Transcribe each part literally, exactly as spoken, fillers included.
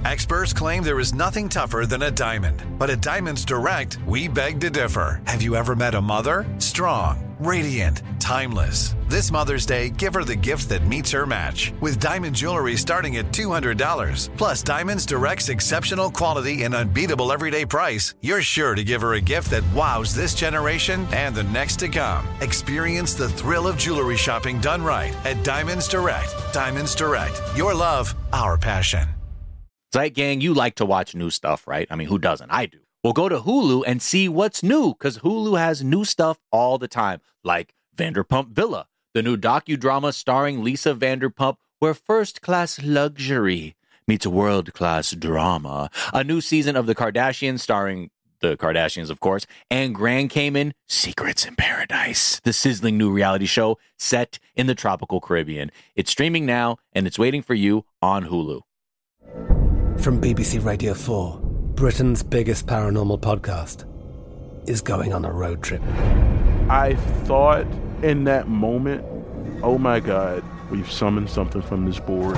Experts claim there is nothing tougher than a diamond. But at Diamonds Direct, we beg to differ. Have you ever met a mother? Strong, radiant, timeless. This Mother's Day, give her the gift that meets her match. With diamond jewelry starting at two hundred dollars. Plus Diamonds Direct's exceptional quality and unbeatable everyday price, you're sure to give her a gift that wows this generation and the next to come. Experience the thrill of jewelry shopping done right at Diamonds Direct. Diamonds Direct. Your love, our passion. Zeit Gang, you like to watch new stuff, right? I mean, who doesn't? I do. Well, go to Hulu and see what's new, because Hulu has new stuff all the time, like Vanderpump Villa, the new docudrama starring Lisa Vanderpump, where first-class luxury meets world-class drama. A new season of The Kardashians starring the Kardashians, of course, and Grand Cayman, Secrets in Paradise, the sizzling new reality show set in the tropical Caribbean. It's streaming now, and it's waiting for you on Hulu. From B B C Radio four, Britain's biggest paranormal podcast is going on a road trip. I thought in that moment, oh my God, we've summoned something from this board.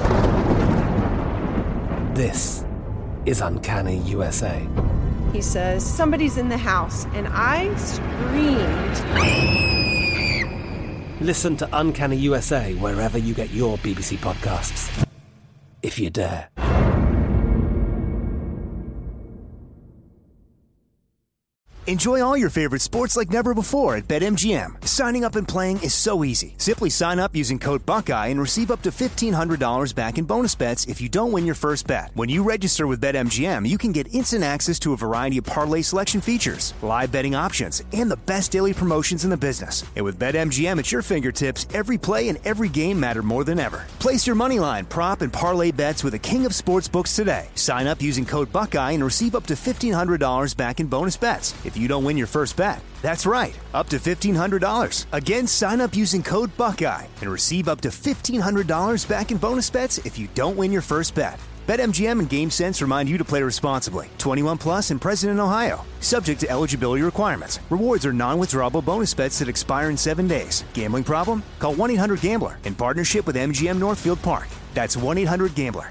This is Uncanny U S A. He says, somebody's in the house, and I screamed. Listen to Uncanny U S A wherever you get your B B C podcasts, if you dare. Enjoy all your favorite sports like never before at BetMGM. Signing up and playing is so easy. Simply sign up using code Buckeye and receive up to fifteen hundred dollars back in bonus bets if you don't win your first bet. When you register with BetMGM, you can get instant access to a variety of parlay selection features, live betting options, and the best daily promotions in the business. And with BetMGM at your fingertips, every play and every game matter more than ever. Place your moneyline, prop, and parlay bets with the king of sportsbooks today. Sign up using code Buckeye and receive up to fifteen hundred dollars back in bonus bets if you don't win your first bet. That's right, up to fifteen hundred dollars. Again, sign up using code Buckeye and receive up to fifteen hundred dollars back in bonus bets if you don't win your first bet. BetMGM and GameSense remind you to play responsibly. twenty-one plus and present in Ohio. Subject to eligibility requirements. Rewards are non-withdrawable bonus bets that expire in seven days. Gambling problem? Call one eight hundred gambler in partnership with M G M Northfield Park. That's one eight hundred gambler.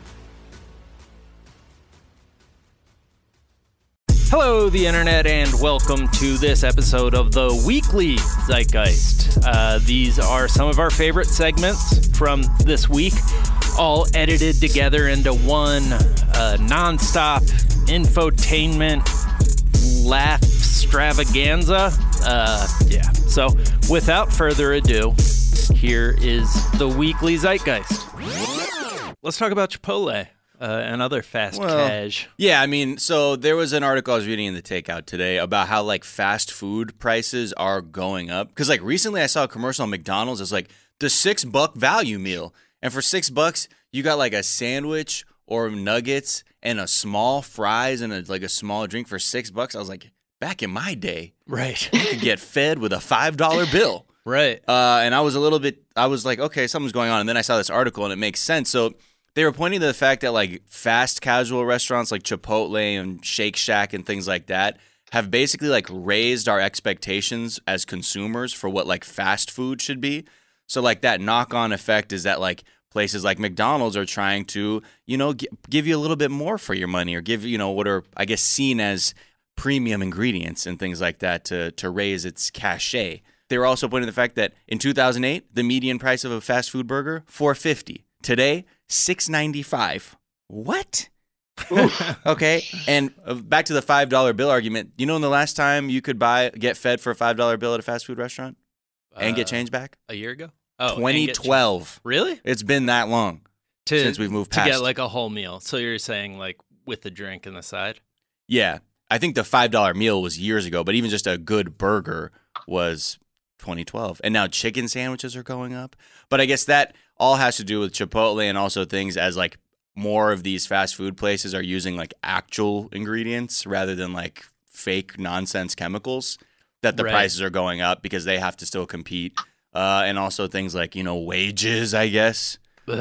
Hello, the internet, and welcome to this episode of the Weekly Zeitgeist. Uh, these are some of our favorite segments from this week, all edited together into one uh, nonstop infotainment laugh extravaganza. Uh, yeah, so without further ado, here is the Weekly Zeitgeist. Let's talk about Chipotle. Uh, and other fast well, cash. Yeah, I mean, so there was an article I was reading in the Takeout today about how, like, fast food prices are going up. Because, like, recently I saw a commercial on McDonald's. It's like the six-buck value meal. And for six bucks, you got, like, a sandwich or nuggets and a small fries and, a, like, a small drink for six bucks. I was like, back in my day, right? You could get fed with a five dollar bill. Right. Uh, and I was a little bit, I was like, okay, something's going on. And then I saw this article, and it makes sense. So they were pointing to the fact that, like, fast casual restaurants like Chipotle and Shake Shack and things like that have basically, like, raised our expectations as consumers for what, like, fast food should be. So, like, that knock-on effect is that, like, places like McDonald's are trying to, you know, g- give you a little bit more for your money, or give, you know, what are, I guess, seen as premium ingredients and things like that to to raise its cachet. They were also pointing to the fact that in two thousand eight, the median price of a fast food burger, four dollars and fifty cents. Today, six dollars and ninety-five cents. What? Okay. And uh, back to the five dollar bill argument. You know when the last time you could buy get fed for a five dollar bill at a fast food restaurant and uh, get change back? A year ago? Oh, twenty twelve. Really? It's been that long to, since we've moved past. To get like a whole meal. So you're saying like with the drink and the side? Yeah. I think the five dollar meal was years ago, but even just a good burger was twenty twelve. And now chicken sandwiches are going up. But I guess that all has to do with Chipotle and also things as like more of these fast food places are using like actual ingredients rather than like fake nonsense chemicals, that the right. prices are going up because they have to still compete. Uh, and also things like, you know, wages, I guess.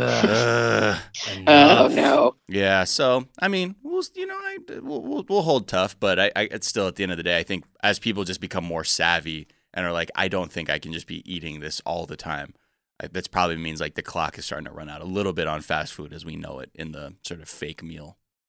Ugh. Oh, no. Yeah. So, I mean, we'll, you know, I, we'll, we'll, we'll hold tough, but I, I, it's still at the end of the day, I think as people just become more savvy and are like, I don't think I can just be eating this all the time. That probably means like the clock is starting to run out a little bit on fast food as we know it in the sort of fake meal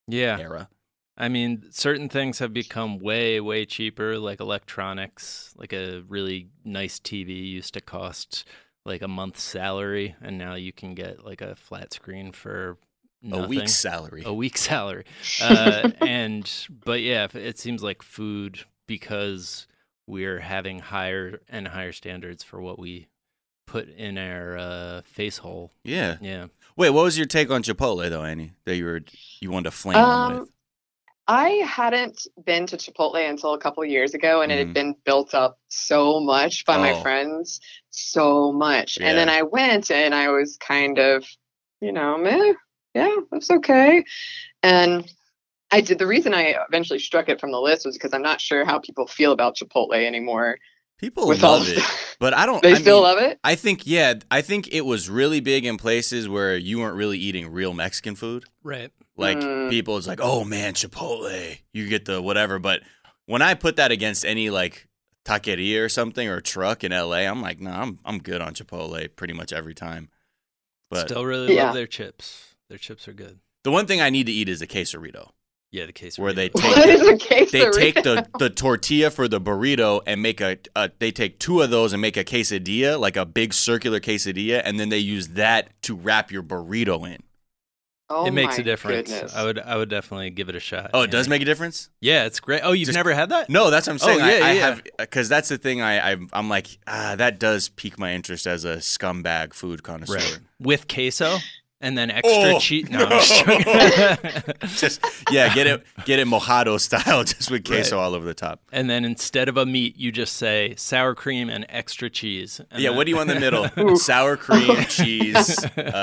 yeah. era. I mean, certain things have become way, way cheaper, like electronics. Like a really nice T V used to cost like a month's salary, and now you can get like a flat screen for nothing. A week's salary. A week's salary. Uh, and, but yeah, it seems like food, because we're having higher and higher standards for what we put in our uh, face hole. Yeah. Yeah. Wait, what was your take on Chipotle, though, Annie, that you were you wanted to flame Um, on with? I hadn't been to Chipotle until a couple of years ago, and it Mhm. had been built up so much by Oh. my friends, so much. And then Yeah. I went, and I was kind of, you know, meh, yeah, that's okay. And I did. The reason I eventually struck it from the list was because I'm not sure how people feel about Chipotle anymore. People with all love the it, stuff. but I don't. They I still mean, love it? I think, yeah, I think it was really big in places where you weren't really eating real Mexican food. Right. Like Mm. people, it's like, oh man, Chipotle, you get the whatever. But when I put that against any like taqueria or something or truck in L A, I'm like, no, nah, I'm I'm good on Chipotle pretty much every time. But Still really Yeah. love their chips. Their chips are good. the one thing I need to eat is a quesarito, Yeah, the case where they burrito. take What is a quesarito? they take the, the tortilla for the burrito and make a, a they take two of those and make a quesadilla, like a big circular quesadilla, and then they use that to wrap your burrito in. Oh it makes my a difference. goodness. I would I would definitely give it a shot. Oh, it yeah. does make a difference? Yeah, it's great. Oh, you've Just- never had that? No, that's what I'm saying. Oh, yeah, I, I yeah. have, because that's the thing. I, I I'm like, ah, that does pique my interest as a scumbag food connoisseur. Right. With queso and then extra Oh, cheese. No, no. I'm just joking. Just yeah, get it get it mojado style, just with queso all over the top. And then instead of a meat, you just say sour cream and extra cheese. And Yeah, then- what do you want in the middle? Sour cream, cheese,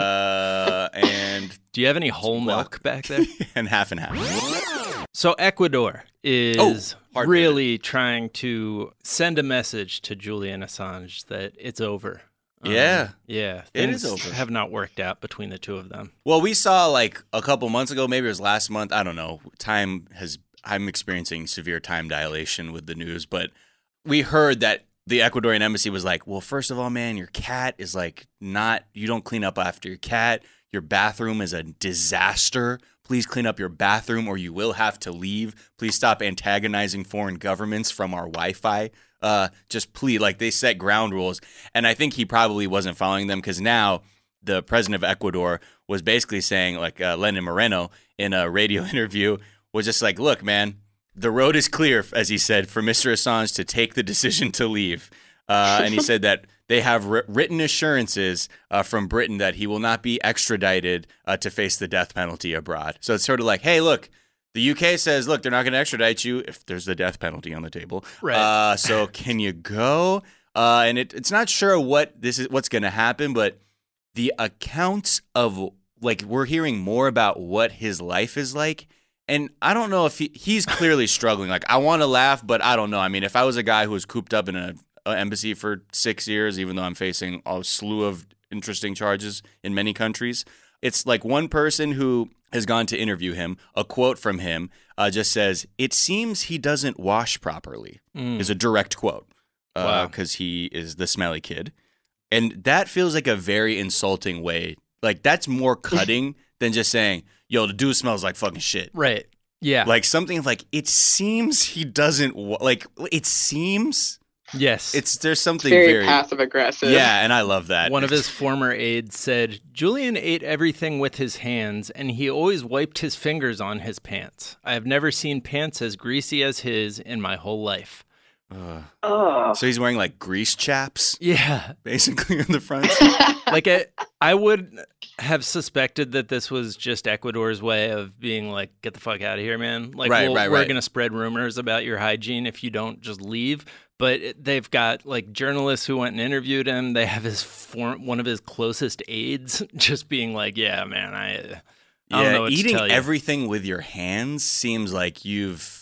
uh, and Do you have any whole guac. milk back there? and half and half. So Ecuador is Oh, hard really trying to send a message to Julian Assange that it's over. Um, Yeah. yeah. It is things over. Have not worked out between the two of them. Well, we saw like a couple months ago, maybe it was last month. I don't know. Time has, I'm experiencing severe time dilation with the news, but we heard that the Ecuadorian embassy was like, well, first of all, man, your cat is like not, you don't clean up after your cat. Your bathroom is a disaster. Please clean up your bathroom or you will have to leave. Please stop antagonizing foreign governments from our Wi-Fi. Uh, just please, like they set ground rules. And I think he probably wasn't following them because now the president of Ecuador was basically saying, like uh, Lenin Moreno in a radio interview, was just like, look, man, the road is clear, as he said, for Mister Assange to take the decision to leave. Uh, and he said that they have wr- written assurances uh, from Britain that he will not be extradited uh, to face the death penalty abroad. So it's sort of like, hey, look, the U K says, look, they're not going to extradite you if there's the death penalty on the table. Right. Uh, so can you go? Uh, and it, it's not sure what this is, what's going to happen, but the accounts of, like, we're hearing more about what his life is like. And I don't know if he, he's clearly struggling. Like, I want to laugh, but I don't know. I mean, if I was a guy who was cooped up in a, a embassy for six years, even though I'm facing a slew of interesting charges in many countries, it's like one person who has gone to interview him, a quote from him uh, just says, it seems he doesn't wash properly, Mm. is a direct quote, Wow. because he is the smelly kid. And that feels like a very insulting way. Like, that's more cutting than just saying, yo, the dude smells like fucking shit. Right. Yeah. Like something like, it seems he doesn't, wa- like, it seems, yes. it's, there's something very, very, passive aggressive. yeah, and I love that. One of his former aides said, Julian ate everything with his hands, and he always wiped his fingers on his pants. I have never seen pants as greasy as his in my whole life. Ugh. Oh. So he's wearing like grease chaps, Yeah. basically, in the front. Like, I, I would have suspected that this was just Ecuador's way of being like, get the fuck out of here, man. Like, Right, we'll- right, we're right. going to spread rumors about your hygiene if you don't just leave. But it- they've got like journalists who went and interviewed him. They have his form, one of his closest aides just being like, yeah, man, I, I don't Yeah, know what eating to tell you. everything with your hands seems like you've,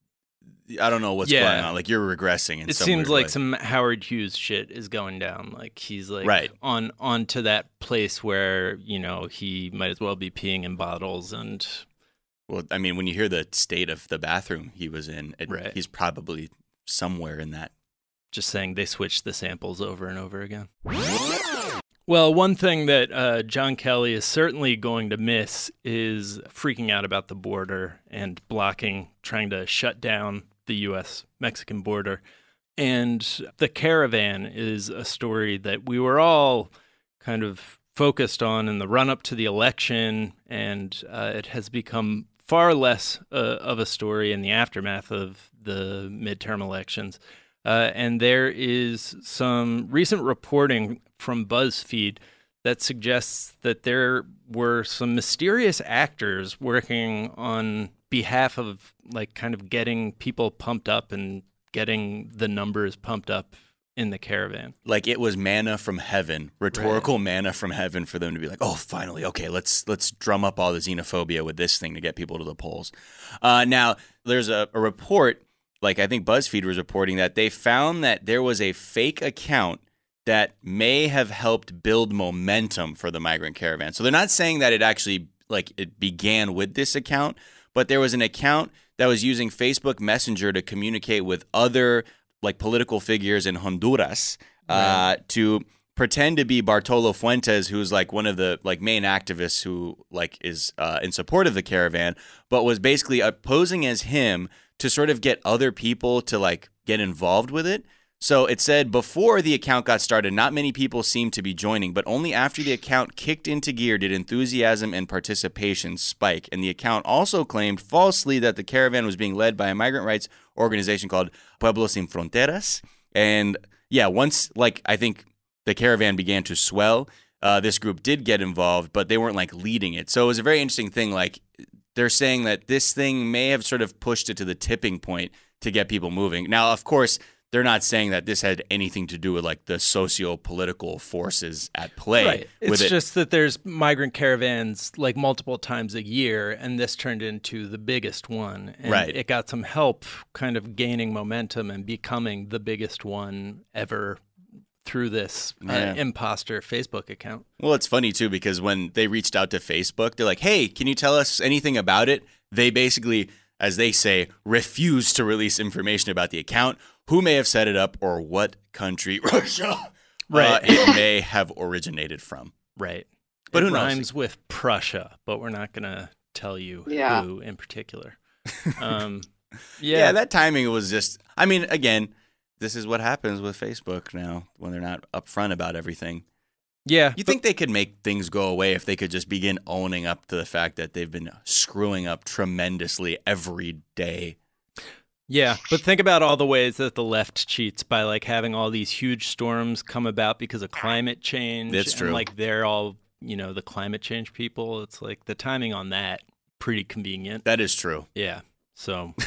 I don't know what's Yeah. going on. Like you're regressing in It some seems weird like way. some Howard Hughes shit is going down. Like he's like Right. on on to that place where, you know, he might as well be peeing in bottles and Well, I mean, when you hear the state of the bathroom he was in, it, Right. he's probably somewhere in that. just saying they switched the samples over and over again. Well, one thing that uh, John Kelly is certainly going to miss is freaking out about the border and blocking, trying to shut down the U S Mexican border. And the caravan is a story that we were all kind of focused on in the run-up to the election, and uh, it has become far less uh, of a story in the aftermath of the midterm elections. Uh, and there is some recent reporting from BuzzFeed that suggests that there were some mysterious actors working on behalf of, like, kind of getting people pumped up and getting the numbers pumped up in the caravan. Like it was manna from heaven, rhetorical right. manna from heaven for them to be like, oh, finally, okay, let's let's drum up all the xenophobia with this thing to get people to the polls. Uh, now, there's a, a report, like I think BuzzFeed was reporting, that they found that there was a fake account that may have helped build momentum for the migrant caravan. So they're not saying that it actually, like, it began with this account, but there was an account that was using Facebook Messenger to communicate with other like political figures in Honduras uh, right. to pretend to be Bartolo Fuentes, who's like one of the like main activists who like is uh, in support of the caravan, but was basically posing as him to sort of get other people to like get involved with it. So it said before the account got started, not many people seemed to be joining, but only after the account kicked into gear did enthusiasm and participation spike. And the account also claimed falsely that the caravan was being led by a migrant rights organization called Pueblos Sin Fronteras. And yeah, once like I think the caravan began to swell, uh, this group did get involved, but they weren't like leading it. So it was a very interesting thing. Like they're saying that this thing may have sort of pushed it to the tipping point to get people moving. Now, of course, they're not saying that this had anything to do with like the socio-political forces at play. Right. It's with it. just that there's migrant caravans like multiple times a year, and this turned into the biggest one. And right. it got some help kind of gaining momentum and becoming the biggest one ever through this uh, yeah. imposter Facebook account. Well, it's funny too, because when they reached out to Facebook, they're like, hey, can you tell us anything about it? They basically, as they say, refused to release information about the account, who may have set it up, or what country, Russia, right. uh, it may have originated from. Right. But it who knows? Rhymes with Prussia, but we're not going to tell you yeah. who in particular. Um, yeah. yeah, that timing was just, I mean, again, this is what happens with Facebook now when they're not upfront about everything. Yeah. You think they could make things go away if they could just begin owning up to the fact that they've been screwing up tremendously every day? Yeah, but think about all the ways that the left cheats by like having all these huge storms come about because of climate change. That's true. And like they're all, you know, the climate change people. It's like the timing on that, pretty convenient. That is true. Yeah. So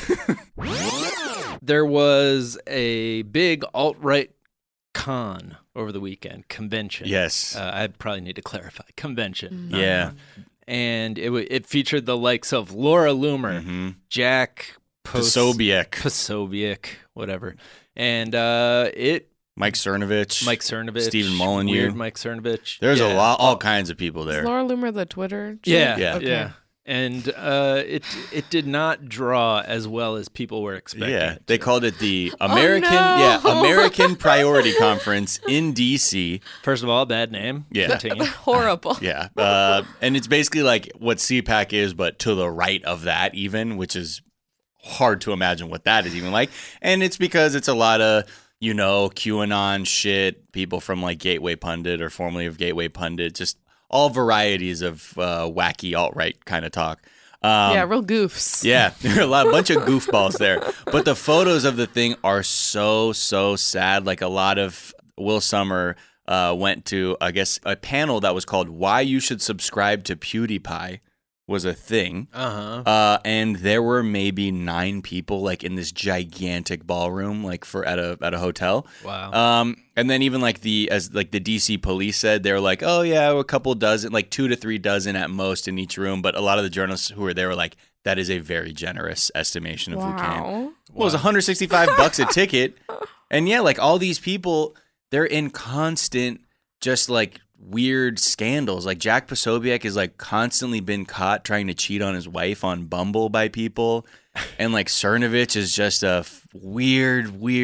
there was a big alt-right con over the weekend, convention. Yes. Uh, I probably need to clarify. Convention. Mm-hmm. Yeah. And it w- it featured the likes of Laura Loomer, mm-hmm. Jack Post- Posobiec. Posobiec, whatever. And uh, it... Mike Cernovich. Mike Cernovich. Stephen Molyneux. Weird Mike Cernovich. There's yeah. a lot, all kinds of people there. Is Laura Loomer the Twitter chick? Yeah, yeah. Okay. yeah. And uh, it it did not draw as well as people were expecting. Yeah, it they to. called it the American, oh, no. yeah, American Priority Conference in D C. First of all, bad name. Yeah. Continue. Horrible. Yeah, uh, and it's basically like what C PAC is, but to the right of that, even, which is hard to imagine what that is even like. And it's because it's a lot of, you know, QAnon shit, people from like Gateway Pundit or formerly of Gateway Pundit, just all varieties of uh, wacky alt-right kind of talk. Um, yeah, real goofs. Yeah, there are a lot, a bunch of goofballs there. But the photos of the thing are so, so sad. Like a lot of Will Sommer uh, went to, I guess, a panel that was called Why You Should Subscribe to PewDiePie was a thing. Uh-huh. Uh, and there were maybe nine people like in this gigantic ballroom, like for at a at a hotel. Wow. Um, and then even like the as like the D C police said, they were like, oh yeah, a couple dozen, like two to three dozen at most in each room. But a lot of the journalists who were there were like, that is a very generous estimation of wow. who came. Well, it was one hundred sixty-five bucks a ticket, and yeah, like all these people, they're in constant just like weird scandals. Like Jack Posobiec is like constantly been caught trying to cheat on his wife on Bumble by people, and like Cernovich is just a f- weird, weird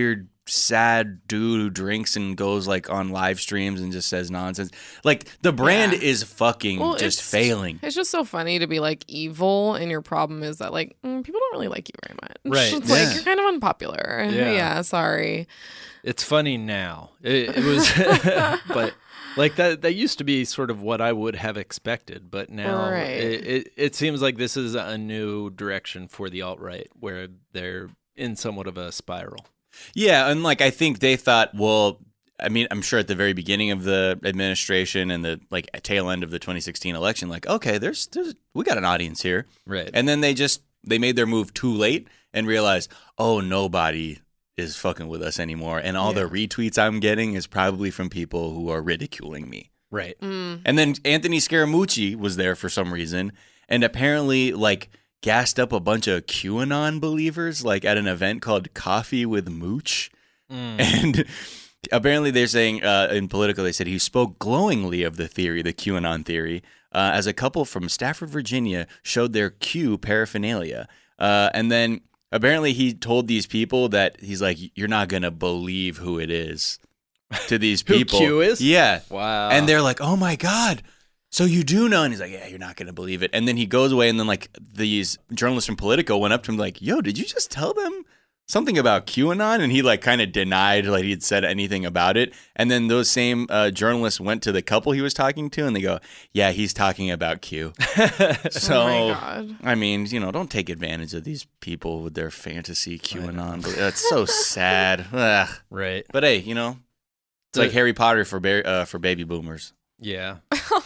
sad dude who drinks and goes like on live streams and just says nonsense. Like the brand Yeah. is fucking Well, just it's- failing. It's just so funny to be like evil, and your problem is that like mm, people don't really like you very much. Right. It's Yeah. like you're kind of unpopular. Yeah. Yeah, sorry. It's funny now. It, it was, but like that. That used to be sort of what I would have expected, but now Right. it, it it seems like this is a new direction for the alt-right, where they're in somewhat of a spiral. Yeah, and like I think they thought, well, I mean, I'm sure at the very beginning of the administration and the like tail end of the twenty sixteen election, like, okay, there's there's we got an audience here. Right. And then they just they made their move too late and realized, oh, nobody is fucking with us anymore. And all the retweets I'm getting is probably from people who are ridiculing me. Right. Mm. And then Anthony Scaramucci was there for some reason and apparently like gassed up a bunch of QAnon believers like at an event called Coffee with Mooch. Mm. And apparently they're saying uh, in Politico, they said he spoke glowingly of the theory, the QAnon theory, uh, as a couple from Stafford, Virginia showed their Q paraphernalia. Uh, and then apparently he told these people that he's like, you're not going to believe who it is to these Who people. Q is? Yeah. Wow. And they're like, oh my God. So you do know? And he's like, yeah, you're not going to believe it. And then he goes away and then like these journalists from Politico went up to him like, yo, did you just tell them something about QAnon? And he like kind of denied like he'd said anything about it. And then those same uh, journalists went to the couple he was talking to and they go, yeah, he's talking about Q. So, Oh my God. I mean, you know, don't take advantage of these people with their fantasy QAnon. But that's so sad. Ugh. Right. But hey, you know, it's The- like Harry Potter for ba- uh, for baby boomers. Yeah.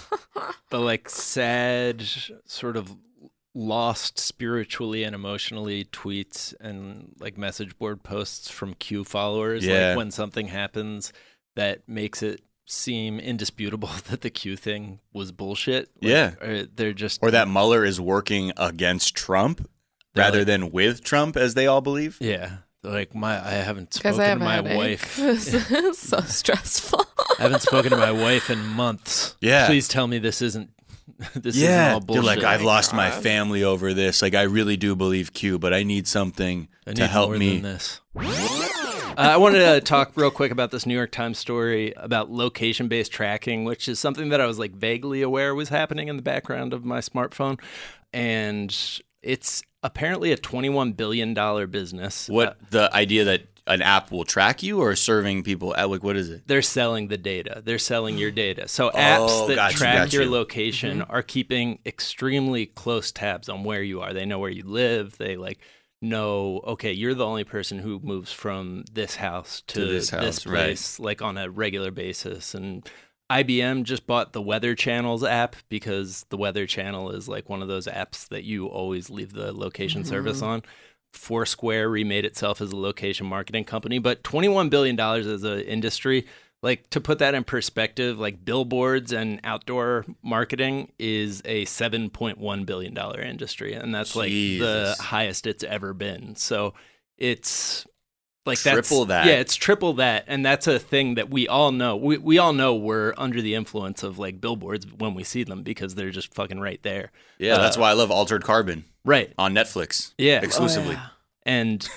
The like sad, sort of lost spiritually and emotionally tweets and like message board posts from Q followers. Yeah. Like when something happens that makes it seem indisputable that the Q thing was bullshit. Like, Yeah. or they're just Or that Mueller is working against Trump They're rather like- than with Trump, as they all believe. Yeah. They're like my I haven't Because spoken I have to a my headache. wife. It's so stressful. I haven't spoken to my wife in months. Yeah. Please tell me this isn't this isn't Yeah, all they're bullshit. like, I've lost my God. family over this. Like, I really do believe Q, but I need something I need to help more me. than this. Uh, I wanted to talk real quick about this New York Times story about location-based tracking, which is something that I was like vaguely aware was happening in the background of my smartphone, and it's apparently a twenty-one billion dollars business. What Uh, the idea that an app will track you or serving people? at- Like, what is it? they're selling the data. They're selling your data. So Oh, apps that got you, track got your you. location are keeping extremely close tabs on where you are. They know where you live. They like know, okay, you're the only person who moves from this house to, To this house, right. place, like on a regular basis. And I B M just bought the Weather Channels app because the Weather Channel is like one of those apps that you always leave the location service on. Foursquare remade itself as a location marketing company, but twenty-one billion dollars as an industry, like to put that in perspective, like billboards and outdoor marketing is a seven point one billion dollars industry. And that's like the Jesus. highest it's ever been. So it's like Triple that's, that. Yeah, it's triple that. And that's a thing that we all know. We, we all know we're under the influence of like billboards when we see them because they're just fucking right there. Yeah, Uh, that's why I love Altered Carbon Right. on Netflix. Yeah. Exclusively. Oh, yeah. And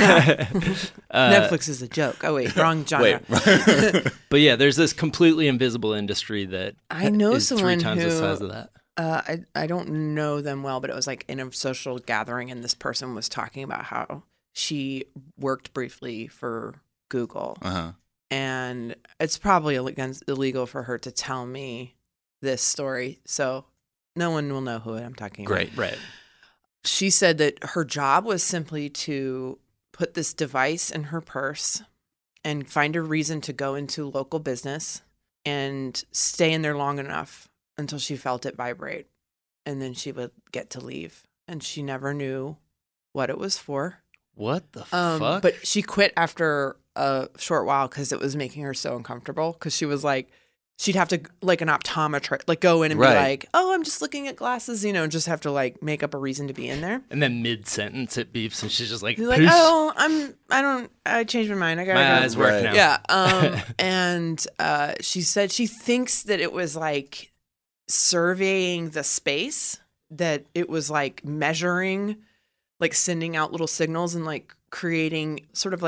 uh, Netflix is a joke. Oh wait, wrong genre. Wait. But yeah, there's this completely invisible industry that I know is three someone times who, the size of that. Uh, I I don't know them well, but it was like in a social gathering, and this person was talking about how she worked briefly for Google, Uh-huh. and it's probably against illegal for her to tell me this story, so no one will know who I'm talking about. Great. Right. She said that her job was simply to put this device in her purse and find a reason to go into local business and stay in there long enough until she felt it vibrate. And then she would get to leave. And she never knew what it was for. What the Um, fuck? but she quit after a short while because it was making her so uncomfortable. Because she was like, she'd have to, like an optometrist, like go in and Right. be like, oh, I'm just looking at glasses, you know, and just have to like make up a reason to be in there. And then mid sentence it beeps and she's just like, She's like, "Peace." oh, I'm, I don't, I changed my mind. I gotta My go. eyes work Right. now. Yeah. Um, and uh, she said she thinks that it was like surveying the space, that it was like measuring, like sending out little signals and like creating sort of like a,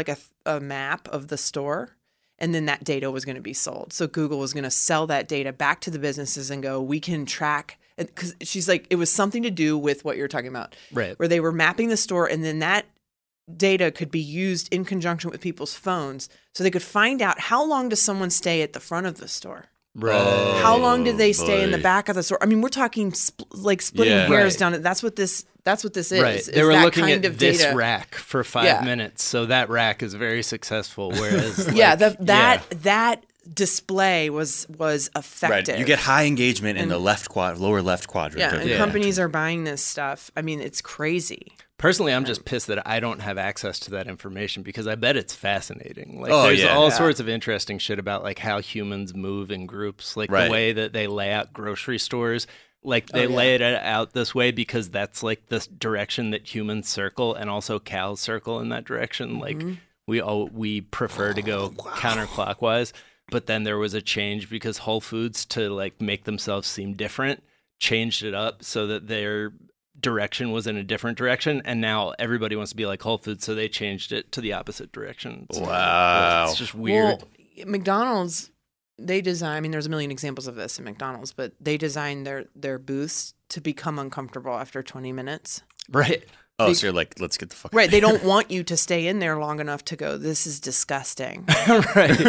a map of the store, and then that data was going to be sold. So Google was going to sell that data back to the businesses and go, we can track. Because she's like, it was something to do with what you're talking about, right? Where they were mapping the store, and then that data could be used in conjunction with people's phones, so they could find out how long does someone stay at the front of the store. Right. How long did they stay boy. in the back of the store? I mean, we're talking sp- like splitting Yeah. hairs Right. down it. That's what this. That's what this is. Right. is They were that looking kind at of this data. rack for five Yeah. minutes, so that rack is very successful. Whereas, yeah, like, the, that yeah. that display was was effective. Right. You get high engagement in And- the left quad, lower left quadrant. Yeah, of and the companies are buying this stuff. I mean, it's crazy. Personally, I'm just pissed that I don't have access to that information because I bet it's fascinating. Like, Oh, there's yeah. all Yeah. sorts of interesting shit about like how humans move in groups, like Right. the way that they lay out grocery stores. Like they Oh, yeah. lay it out this way because that's like the direction that humans circle, and also cows circle in that direction. Like Mm-hmm. we all we prefer to go counterclockwise. But then there was a change because Whole Foods, to like make themselves seem different, changed it up so that their direction was in a different direction, and now everybody wants to be like Whole Foods, so they changed it to the opposite direction. It's, Wow. it's just weird. Well, McDonald's, they design. I mean, there's a million examples of this in McDonald's, but they design their their booths to become uncomfortable after twenty minutes. Right. Oh, Be- so you're like, let's get the fuck Right. They don't want you to stay in there long enough to go, this is disgusting. right. Like,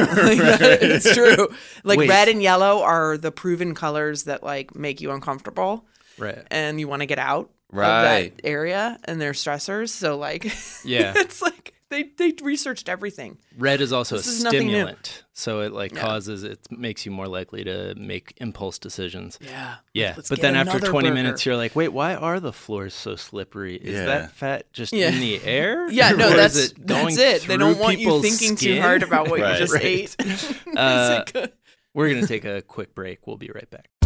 it's true. Like Wait. red and yellow are the proven colors that like make you uncomfortable, Right. and you want to get out Right. of that area, and they're stressors. So like, Yeah. it's like they they researched everything. Red is also This a is nothing new. stimulant, so it like Yeah. causes it makes you more likely to make impulse decisions. Yeah. Yeah, Let's but get then after another twenty burger. minutes, you're like, wait, why are the floors so slippery? Is Yeah. that fat just Yeah. in the air? Yeah, no, Or is that's it going that's it. They don't through want you people's thinking too skin? hard about what Right. you just Right. ate. Uh, It's like, We're gonna take a quick break. We'll be right back.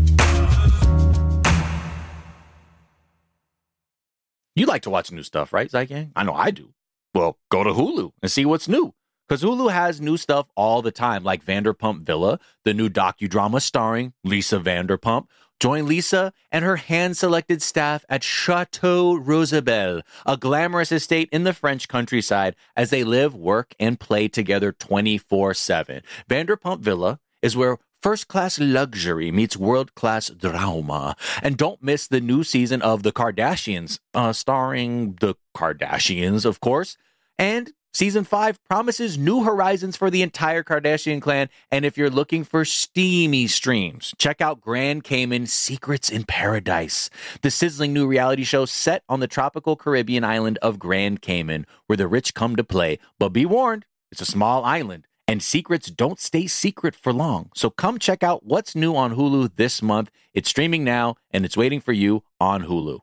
You like to watch new stuff, right, Zygang? I know I do. Well, go to Hulu and see what's new. Because Hulu has new stuff all the time, like Vanderpump Villa, the new docudrama starring Lisa Vanderpump. Join Lisa and her hand-selected staff at Chateau Rosabelle, a glamorous estate in the French countryside, as they live, work, and play together twenty-four seven. Vanderpump Villa is where first-class luxury meets world-class drama. And don't miss the new season of The Kardashians, uh, starring the Kardashians, of course. And season five promises new horizons for the entire Kardashian clan. And if you're looking for steamy streams, check out Grand Cayman Secrets in Paradise, the sizzling new reality show set on the tropical Caribbean island of Grand Cayman, where the rich come to play. But be warned, it's a small island, and secrets don't stay secret for long. So come check out what's new on Hulu this month. It's streaming now, and it's waiting for you on Hulu.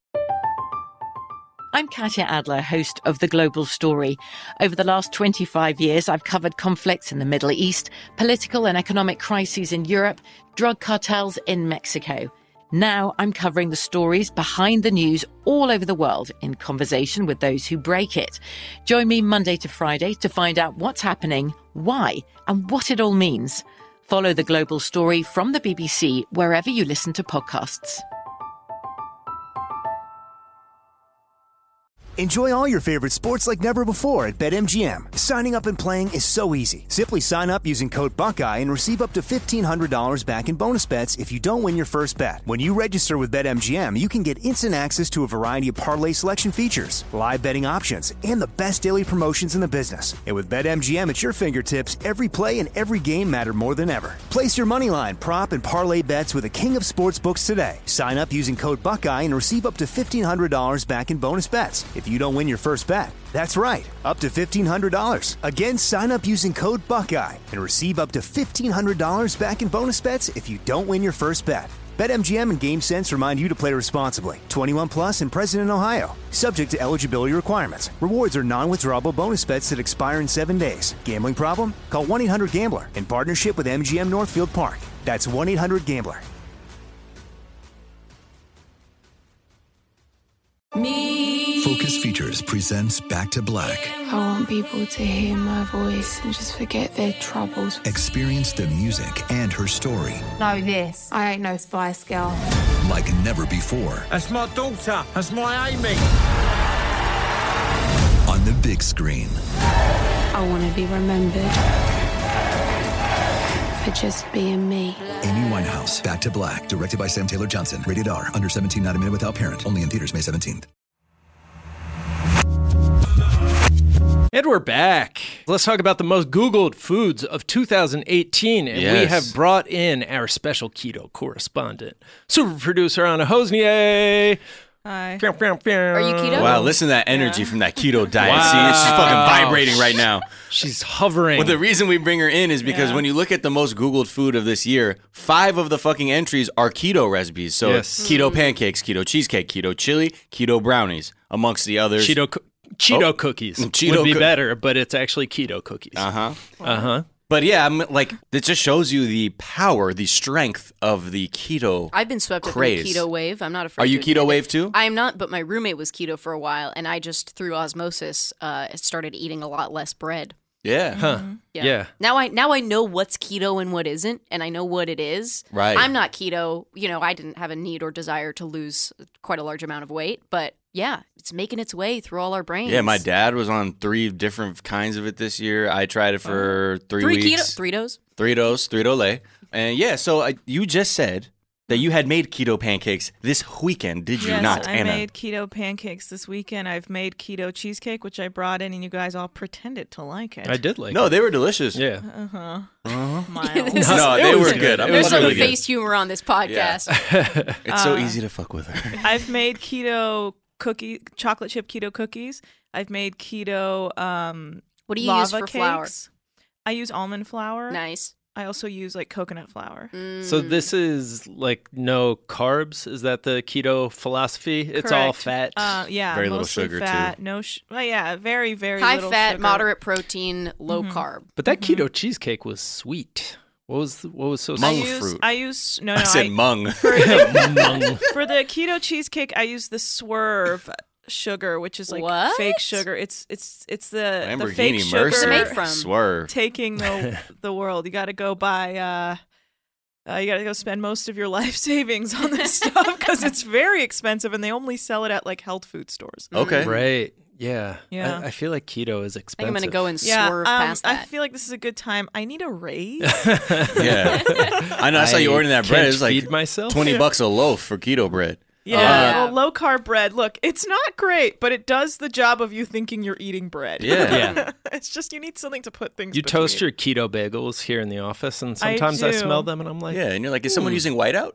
I'm Katya Adler, host of The Global Story. Over the last twenty-five years, I've covered conflicts in the Middle East, political and economic crises in Europe, drug cartels in Mexico. Now I'm covering the stories behind the news all over the world in conversation with those who break it. Join me Monday to Friday to find out what's happening, why, and what it all means. Follow The Global Story from the B B C wherever you listen to podcasts. Enjoy all your favorite sports like never before at BetMGM. Signing up and playing is so easy. Simply sign up using code Buckeye and receive up to fifteen hundred dollars back in bonus bets if you don't win your first bet. When you register with BetMGM, you can get instant access to a variety of parlay selection features, live betting options, and the best daily promotions in the business. And with BetMGM at your fingertips, every play and every game matter more than ever. Place your moneyline, prop, and parlay bets with the king of sportsbooks today. Sign up using code Buckeye and receive up to fifteen hundred dollars back in bonus bets if you don't win your first bet. That's right, up to fifteen hundred dollars. Again, sign up using code Buckeye and receive up to fifteen hundred dollars back in bonus bets if you don't win your first bet. BetMGM and GameSense remind you to play responsibly. twenty-one plus and present in Ohio. Subject to eligibility requirements. Rewards are non-withdrawable bonus bets that expire in seven days. Gambling problem? Call one eight hundred gambler in partnership with M G M Northfield Park. That's one eight hundred gambler. Me. Focus Features presents Back to Black. I want people to hear my voice and just forget their troubles. Experience the music and her story Know this, I ain't no Spice Girl. like never before That's my daughter. That's my Amy. on the big screen. I want to be remembered for just being me. Amy Winehouse, Back to Black, directed by Sam Taylor Johnson. Rated R, under seventeen, not a minute without parent. Only in theaters May seventeenth. And we're back. Let's talk about the most Googled foods of two thousand eighteen. And Yes. we have brought in our special keto correspondent, super producer Anna Hosnier. Hi. Are you keto? Wow, listen to that energy from that keto diet. See, she's fucking vibrating right now. She's hovering. Well, the reason we bring her in is because Yeah. when you look at the most Googled food of this year, five of the fucking entries are keto recipes. So Yes. it's keto pancakes, keto cheesecake, keto chili, keto brownies, amongst the others. Cheeto, co- Cheeto Oh. cookies Cheeto would be coo- better, but it's actually keto cookies. Uh-huh. Uh-huh. But yeah, I'm like, it just shows you the power, the strength of the keto I've been swept up in craze. the keto wave. I'm not afraid. Are you to keto admit wave it. too? I am not, but my roommate was keto for a while, and I just through osmosis uh, started eating a lot less bread. Yeah. Huh. Yeah. Yeah. Now I now I know what's keto and what isn't, and I know what it is. Right. I'm not keto. You know, I didn't have a need or desire to lose quite a large amount of weight, but yeah, it's making its way through all our brains. Yeah, my dad was on three different kinds of it this year. I tried it for three, three weeks. keto, three dose. Three dose, three dole. And yeah, so I, you just said that you had made keto pancakes this weekend, did you yes, not, I Anna? made keto pancakes this weekend. I've made keto cheesecake, which I brought in, and you guys all pretended to like it. I did like no, it. they were delicious. Uh Yeah. huh. Uh-huh. Mild. This No, is- they It were was good. good. I'm It There's was some really good. face humor on this podcast. It's so Uh, easy to fuck with her. I've made keto cookie, chocolate chip keto cookies. I've made keto. Um, What do you lava use for flour? cakes. I use almond flour. Nice. I also use like coconut flour. So this is like no carbs? Is that the keto philosophy? It's all Correct. fat? Uh, yeah, Very little mostly sugar, too. fat, No, sh- well, yeah, very very High little fat, sugar. moderate protein, low Mhm. carb. But that keto cheesecake was sweet. What was what was so I Monk sweet? use, fruit. I use no no I said I, mung. for, the, Mung. for the keto cheesecake I use the Swerve sugar, which is like What? fake sugar. It's it's it's the the Lamborghini fake sugar Where's it Mercer. made from? Swerve. taking the the world. You got to go buy. Uh, uh, you got to go spend most of your life savings on this stuff because it's very expensive, and they only sell it at like health food stores. Okay. Right. Yeah. Yeah. I, I feel like keto is I think expensive. I'm gonna go and Yeah, swerve um, past I that. feel like this is a good time. I need a raise. Yeah. I know. I saw you ordering that bread. can't It was like feed myself. twenty bucks a loaf for keto bread. Yeah, Uh, well, low carb bread. Look, it's not great, but it does the job of you thinking you're eating bread. Yeah. Yeah. It's just you need something to put things. You between. toast your keto bagels here in the office, and I sometimes I, do. smell them, and I'm like, Yeah, and you're like, is someone "Hmm." using whiteout?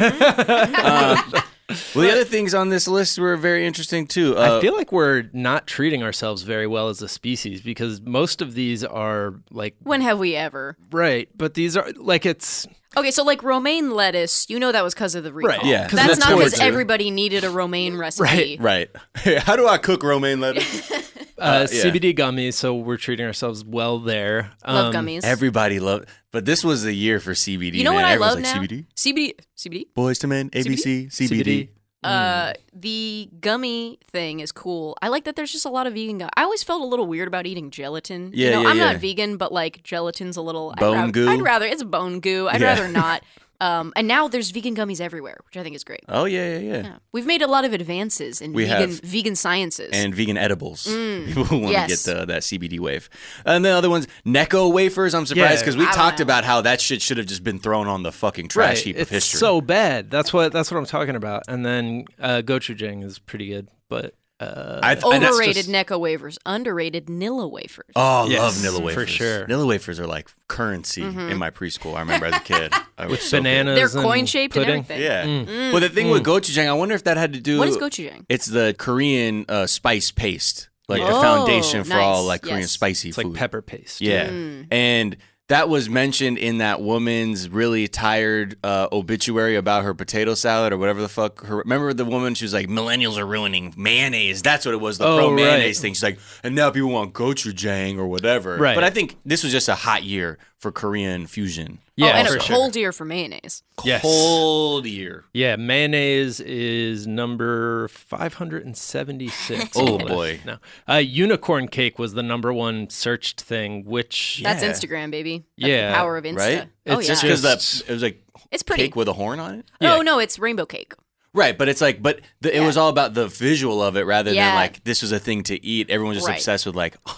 um, well, the other things on this list were very interesting too. Uh, I feel like we're not treating ourselves very well as a species because most of these are like When have we ever? right, but these are like it's Okay, so like romaine lettuce, you know that was because of the recall. Right, yeah, 'cause That's that's not because torture. everybody needed a romaine recipe. Right. right. How do I cook romaine lettuce? uh, Uh, yeah. C B D gummies, so we're treating ourselves well there. Love Um, gummies. Everybody loved, but this was the year for C B D. you know man. what I Everyone's love like, now? C B D, C B D. C B D. Boys to Men, A B C, C B D. Uh, the gummy thing is cool. I like that there's just a lot of vegan. Gu- I always felt a little weird about eating gelatin. Yeah, you know, yeah, I'm yeah. not vegan, but like gelatin's a little Bone I'd rather, goo? I'd rather it's bone goo. I'd Yeah. rather not. Um, and now there's vegan gummies everywhere, which I think is great. Oh yeah, yeah, yeah. Yeah. We've made a lot of advances in We vegan have. vegan sciences. And vegan edibles. Mm. People who want Yes. to get the, that C B D wave. And the other ones, Necco wafers. I'm surprised Yeah. because we I don't talked know. about how that shit should have just been thrown on the fucking trash right. heap it's of history. so bad. That's what that's what I'm talking about. And then uh, gochujang is pretty good, but uh, I- and that's Overrated just- Necco wafers, underrated Nilla wafers. Oh, I Yes, love Nilla wafers. for sure. Nilla wafers are like currency Mhm. in my preschool. I remember as a kid. I was with so good. bananas, They're and coin shaped and pudding. everything. Yeah. Mm. Well, the thing with gochujang, I wonder if that had to do. What is gochujang? It's the Korean uh, spice paste, like the Oh, foundation for all nice. like Korean Yes. spicy It's food. like pepper paste. Yeah, Mm. and that was mentioned in that woman's really tired uh, obituary about her potato salad or whatever the fuck. Her, remember the woman? She was like, "Millennials are ruining mayonnaise." That's what it was. The Oh, pro mayonnaise right. thing. She's like, and now people want gochujang or whatever. Right. But I think this was just a hot year for Korean fusion. Oh, Yeah, and for a sure. cold year for mayonnaise. Yes. Cold year. Yeah, mayonnaise is number five hundred seventy-six. Oh, boy. No. Uh, unicorn cake was the number one searched thing, which That's Yeah. Instagram, baby. That's Yeah, the power of Insta. Right? Oh, It's yeah. Just because that Just- it was like It's pretty. cake with a horn on it. Yeah. Oh, no, it's rainbow cake. Right, but it's like, but the, it Yeah. was all about the visual of it rather Yeah. than like this was a thing to eat. Everyone was just Right. obsessed with like, oh,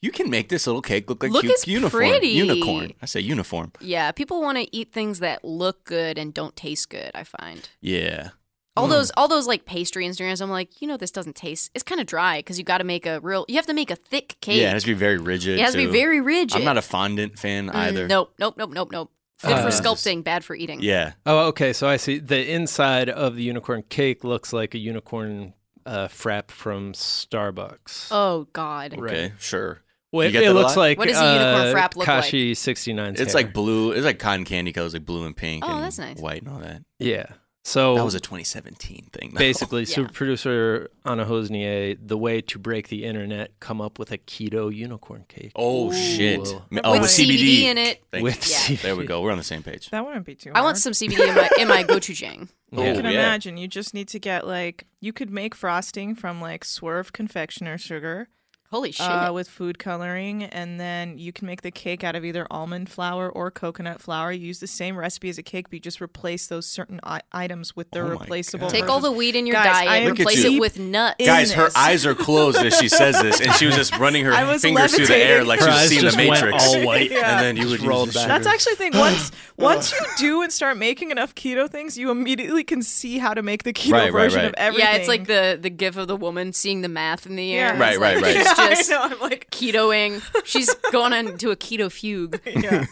You can make this little cake look like Look cute is uniform. pretty. Unicorn. I say uniform. Yeah, people want to eat things that look good and don't taste good, I find. Yeah. All Mm. those all those like pastry Instagrams, I'm like, you know, this doesn't taste. It's kind of dry because you got to make a real. You have to make a thick cake. Yeah, it has to be very rigid. It has to be too. very rigid. I'm not a fondant fan Mm, either. Nope, nope, nope, nope, nope. Good Uh, for sculpting, bad for eating. Yeah. Oh, okay. So I see the inside of the unicorn cake looks like a unicorn uh, frap from Starbucks. Oh God. Okay, sure. Well, You get it that a looks lot? like What does a unicorn uh, frap look like? Kashi sixty-nine's It's hair. like blue. It's like cotton candy colors, like blue and pink. Oh, and that's nice. White and all that. Yeah. So That was a twenty seventeen thing. though. basically, Yeah. super producer Anna Hosnier, the way to break the internet, come up with a keto unicorn cake. Oh shit! Whoa. Oh, With with C B D C B D in it. Thank With you. C B D. There we go. We're on the same page. That wouldn't be too I hard. want some C B D in my in my gochujang. Oh, You can yeah. imagine. You just need to get like you could make frosting from like Swerve confectioner sugar. Holy shit! Uh, with food coloring, and then you can make the cake out of either almond flour or coconut flour. You use the same recipe as a cake, but you just replace those certain I- items with their Oh my replaceable. God. Take all the versions. wheat in your Guys, I diet, am Look at replace you. it with nuts. in Guys, her this. eyes are closed as she says this, and she was just running her I was fingers through the air levitating. like Her she was eyes seeing the just went Matrix. all white. Yeah. And then you would Just rolled use the back. That's actually the thing. Once once you do and start making enough keto things, you immediately can see how to make the keto Right, right, version right. of everything. Yeah, it's like the the gif of the woman seeing the math in the air. Yeah. It's Right, right, like right. She's Yeah, just I know. I'm like, ketoing. She's going into a keto fugue. yeah.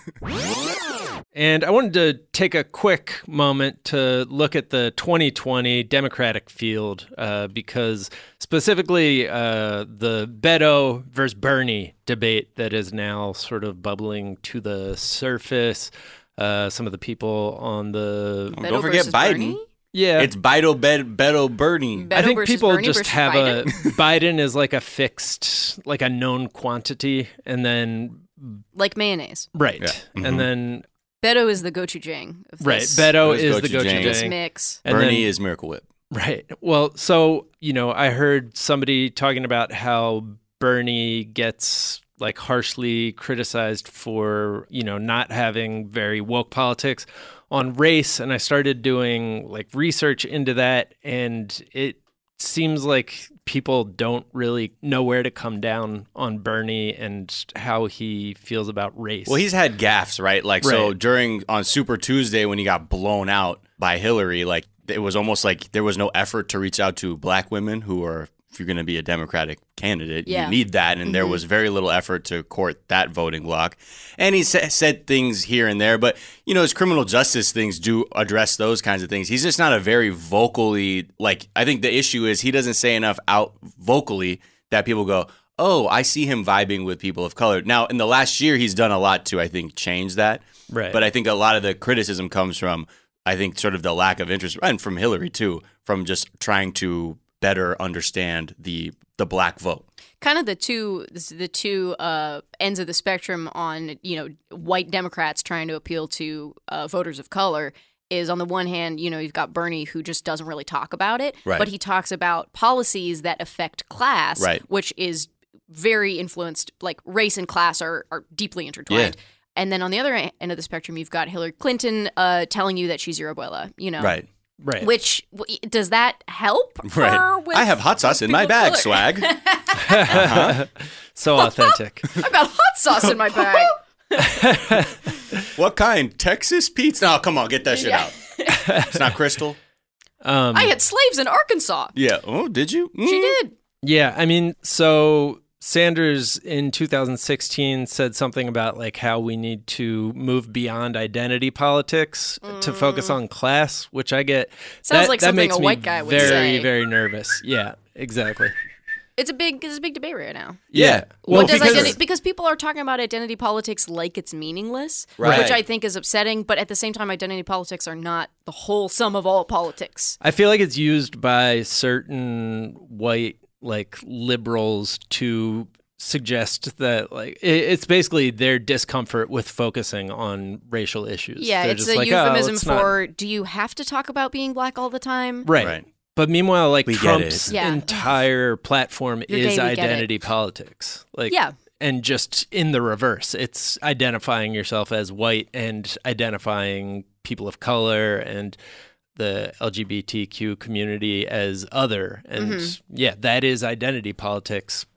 And I wanted to take a quick moment to look at the twenty twenty Democratic field uh, because specifically uh, the Beto versus Bernie debate that is now sort of bubbling to the surface. Uh, some of the people on the Oh, Beto don't forget versus Biden. Bernie? yeah, It's Beto, Bet, Beto, Bernie. Beto I think versus people Bernie just versus have Biden. a Biden is like a fixed, like a known quantity, and then Like mayonnaise. right, Yeah. Mhm. and then Beto is the gochujang of right, this, Beto This is the gochujang. this gochujang. mix. And Bernie then- is Miracle Whip. Right. Well, so, you know, I heard somebody talking about how Bernie gets like harshly criticized for, you know, not having very woke politics on race. And I started doing like research into that. And it seems like people don't really know where to come down on Bernie and how he feels about race. Well, he's had gaffes, right? Like, so Right. during on Super Tuesday when he got blown out by Hillary, like it was almost like there was no effort to reach out to black women who are, if you're going to be a Democratic candidate, Yeah. you need that. And there Mhm. was very little effort to court that voting bloc. And he sa- said things here and there, but, you know, his criminal justice things do address those kinds of things. He's just not a very vocally, like, I think the issue is he doesn't say enough out vocally that people go, oh, I see him vibing with people of color. Now, in the last year, he's done a lot to, I think, change that. Right. But I think a lot of the criticism comes from, I think, sort of the lack of interest, and from Hillary, too, from just trying to better understand the the black vote. Kind of the two the two uh, ends of the spectrum on, you know, white Democrats trying to appeal to uh, voters of color is, on the one hand, you know, you've got Bernie who just doesn't really talk about it, Right. but he talks about policies that affect class, Right. which is very influenced, like race and class are, are deeply intertwined. Yeah. And then on the other end of the spectrum, you've got Hillary Clinton uh, telling you that she's your abuela, you know. Right. Right. Which, w- does that help her Right. with I have hot sauce in my people of bag, color? swag. Uh-huh. So authentic. I've got hot sauce in my bag. What kind? Texas pizza? No, come on, get that shit Yeah. out. It's not Crystal. Um, I had slaves in Arkansas. Yeah. Oh, did you? She Mm. did. Yeah, I mean, so Sanders in two thousand sixteen said something about like how we need to move beyond identity politics to focus on class, which I get. Sounds that, like that something makes a me white guy would very, say. very nervous. Yeah, exactly. It's a big it's a big debate right now. Yeah. What does because- identity, because people are talking about identity politics like it's meaningless, Right. which I think is upsetting, but at the same time identity politics are not the whole sum of all politics. I feel like it's used by certain white like liberals to suggest that like it, it's basically their discomfort with focusing on racial issues. Yeah, They're it's just a like, oh, euphemism it's not- for do you have to talk about being black all the time? right. Right. But meanwhile, like We get Trump's it. Yeah. entire platform Your is day we get it. identity politics. Like, Yeah. and just in the reverse, it's identifying yourself as white and identifying people of color and the L G B T Q community as other. And Mhm. yeah, that is identity politics, but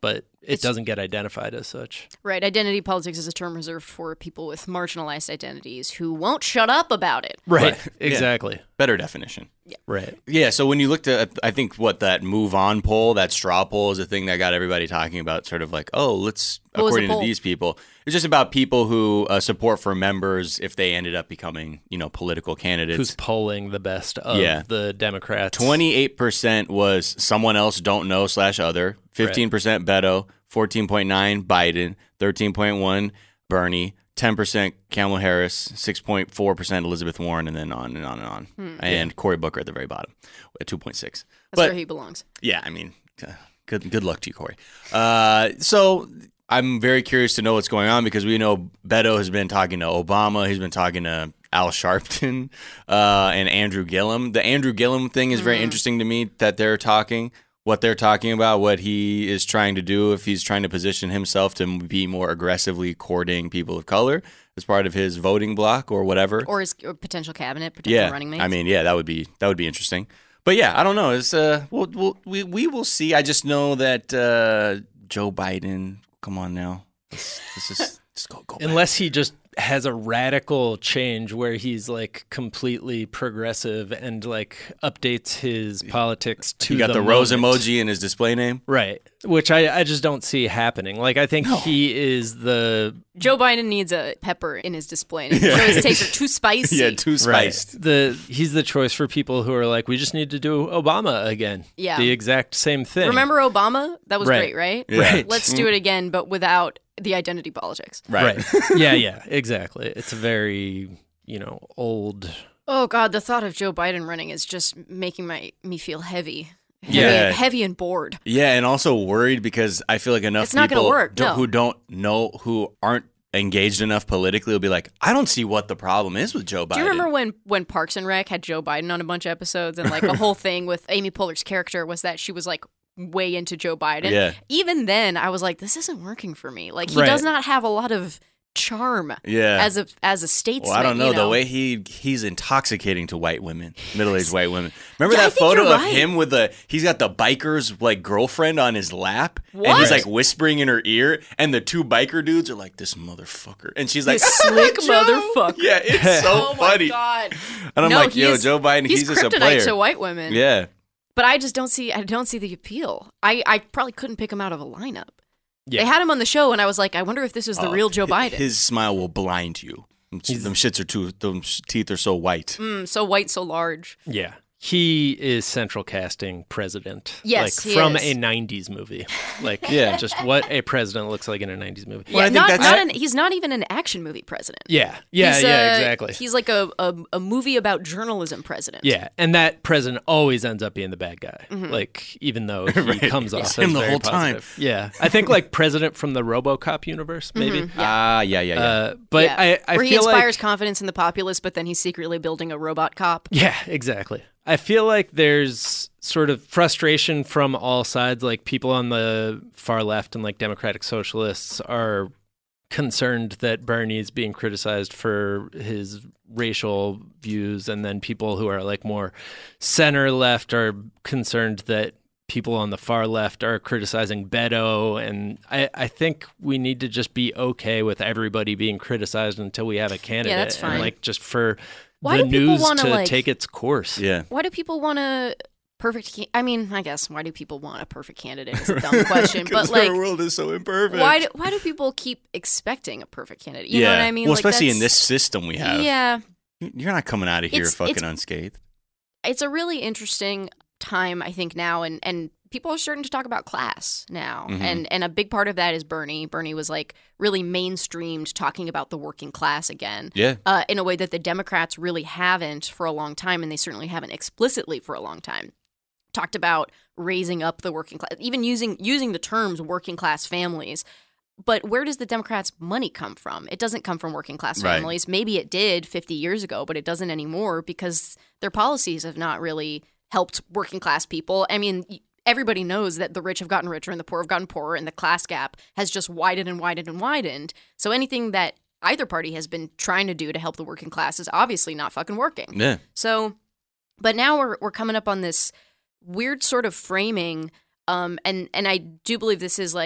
it It's- doesn't get identified as such. Right. Identity politics is a term reserved for people with marginalized identities who won't shut up about it. Right. Yeah. Exactly. Better definition. Yeah. Right. Yeah, so when you looked at, I think what that move on poll, that straw poll is the thing that got everybody talking about sort of like, oh, let's, What was the according to poll? these people, it's just about people who uh, support for members if they ended up becoming, you know, political candidates. Who's polling the best of Yeah. the Democrats? twenty-eight percent was someone else don't know slash other, fifteen percent Beto, fourteen point nine Biden, thirteen point one Bernie, ten percent Kamala Harris, six point four percent Elizabeth Warren, and then on and on and on. Hmm. And Cory Booker at the very bottom at two point six. That's where he belongs. Yeah, I mean, uh, good good luck to you, Corey. Uh, so I'm very curious to know what's going on because we know Beto has been talking to Obama. He's been talking to Al Sharpton uh, and Andrew Gillum. The Andrew Gillum thing is very Mm. interesting to me that they're talking, what they're talking about, what he is trying to do, if he's trying to position himself to be more aggressively courting people of color as part of his voting bloc or whatever. Or his or potential cabinet, potential Yeah, running mates. I mean, yeah, that would be that would be interesting. But yeah, I don't know. It's uh, we'll, we'll, we we will see. I just know that uh, Joe Biden. Come on now, this, this is just go go. Unless he just has a radical change where he's like completely progressive and like updates his politics to He got the, the rose moment. emoji in his display name. Right. Which I, I just don't see happening. Like, I think he is the... Joe Biden needs a pepper in his display. And Yeah. Joe's takes are too spicy. Yeah, too Right. spiced. The He's the choice for people who are like, we just need to do Obama again. Yeah. The exact same thing. Remember Obama? That was Right. great, right? Yeah. Right. Let's do it again, but without the identity politics. Right. yeah, yeah, exactly. It's a very, you know, old... Oh God, the thought of Joe Biden running is just making my me feel heavy. Heavy, Yeah. heavy and bored. Yeah, and also worried because I feel like enough It's not gonna people work, don't- no. who don't know, who aren't engaged enough politically will be like, I don't see what the problem is with Joe Biden. Do you remember when when Parks and Rec had Joe Biden on a bunch of episodes, and like the whole thing with Amy Poehler's character was that she was like way into Joe Biden? Yeah. Even then, I was like, this isn't working for me. Like he Right. does not have a lot of charm. Yeah. As a as a statesman. Well, I don't know, you the way he he's intoxicating to white women, middle-aged white women. Remember Yeah, I that think photo you're of right. him with the he's got the biker's like girlfriend on his lap, and What? he's like whispering in her ear, and the two biker dudes are like, "This motherfucker," and she's like, You slick "Joe." motherfucker. Yeah, it's so Oh my funny. God. And I'm No, like, he "Yo, is- Joe Biden, he's, he's just a kryptonite player to white women. Yeah, But I just don't see I don't see the appeal. I, I probably couldn't pick him out of a lineup. Yeah. They had him on the show, and I was like, I wonder if this is the Oh, real Joe hi- Biden. His smile will blind you. Them them shits are too. Them teeth are so white. Mm, so white, so large. Yeah. He is central casting president. Yes, like he from is. a nineties movie. Like, Yeah. just what a president looks like in a nineties movie. Yeah, not, not an, he's not even an action movie president. Yeah, yeah, He's, yeah, uh, exactly. He's like a, a, a movie about journalism president. Yeah, and that president always ends up being the bad guy. Mhm. Like, even though he Right. comes off It's as him the very whole time. positive. Yeah, I think like president from the RoboCop universe, maybe. Mhm, Ah, yeah, yeah, yeah. Uh, but Yeah. I, I Where he feel inspires like confidence in the populace, but then he's secretly building a robot cop. yeah, exactly. I feel like there's sort of frustration from all sides. Like people on the far left and like Democratic Socialists are concerned that Bernie is being criticized for his racial views, and then people who are like more center left are concerned that people on the far left are criticizing Beto. And I, I think we need to just be okay with everybody being criticized until we have a candidate. that's fine. And like just for Why the do people news wanna, to like- take its course. Yeah. Why do people want a perfect? Ca- I mean, I guess why do people want a perfect candidate? Is a dumb question, but like, our world is so imperfect. why do why do people keep expecting a perfect candidate? You yeah. know what I mean? Well, Like, especially in that's- this system we have. Yeah, You're not coming out of here It's- fucking it's- unscathed. it's a really interesting time, I think, now, and and people are starting to talk about class now, Mhm. and and a big part of that is Bernie. Bernie was like really mainstreamed talking about the working class again, Yeah. uh, in a way that the Democrats really haven't for a long time, and they certainly haven't explicitly for a long time. Talked about raising up the working class, even using using the terms working class families. But where does the Democrats' money come from? It doesn't come from working class Right. families. Maybe it did fifty years ago, but it doesn't anymore because their policies have not really helped working class people. I mean, everybody knows that the rich have gotten richer and the poor have gotten poorer, and the class gap has just widened and widened and widened. So anything that either party has been trying to do to help the working class is obviously not fucking working. Yeah. So, but now we're we're coming up on this weird sort of framing, um, and and I do believe this is like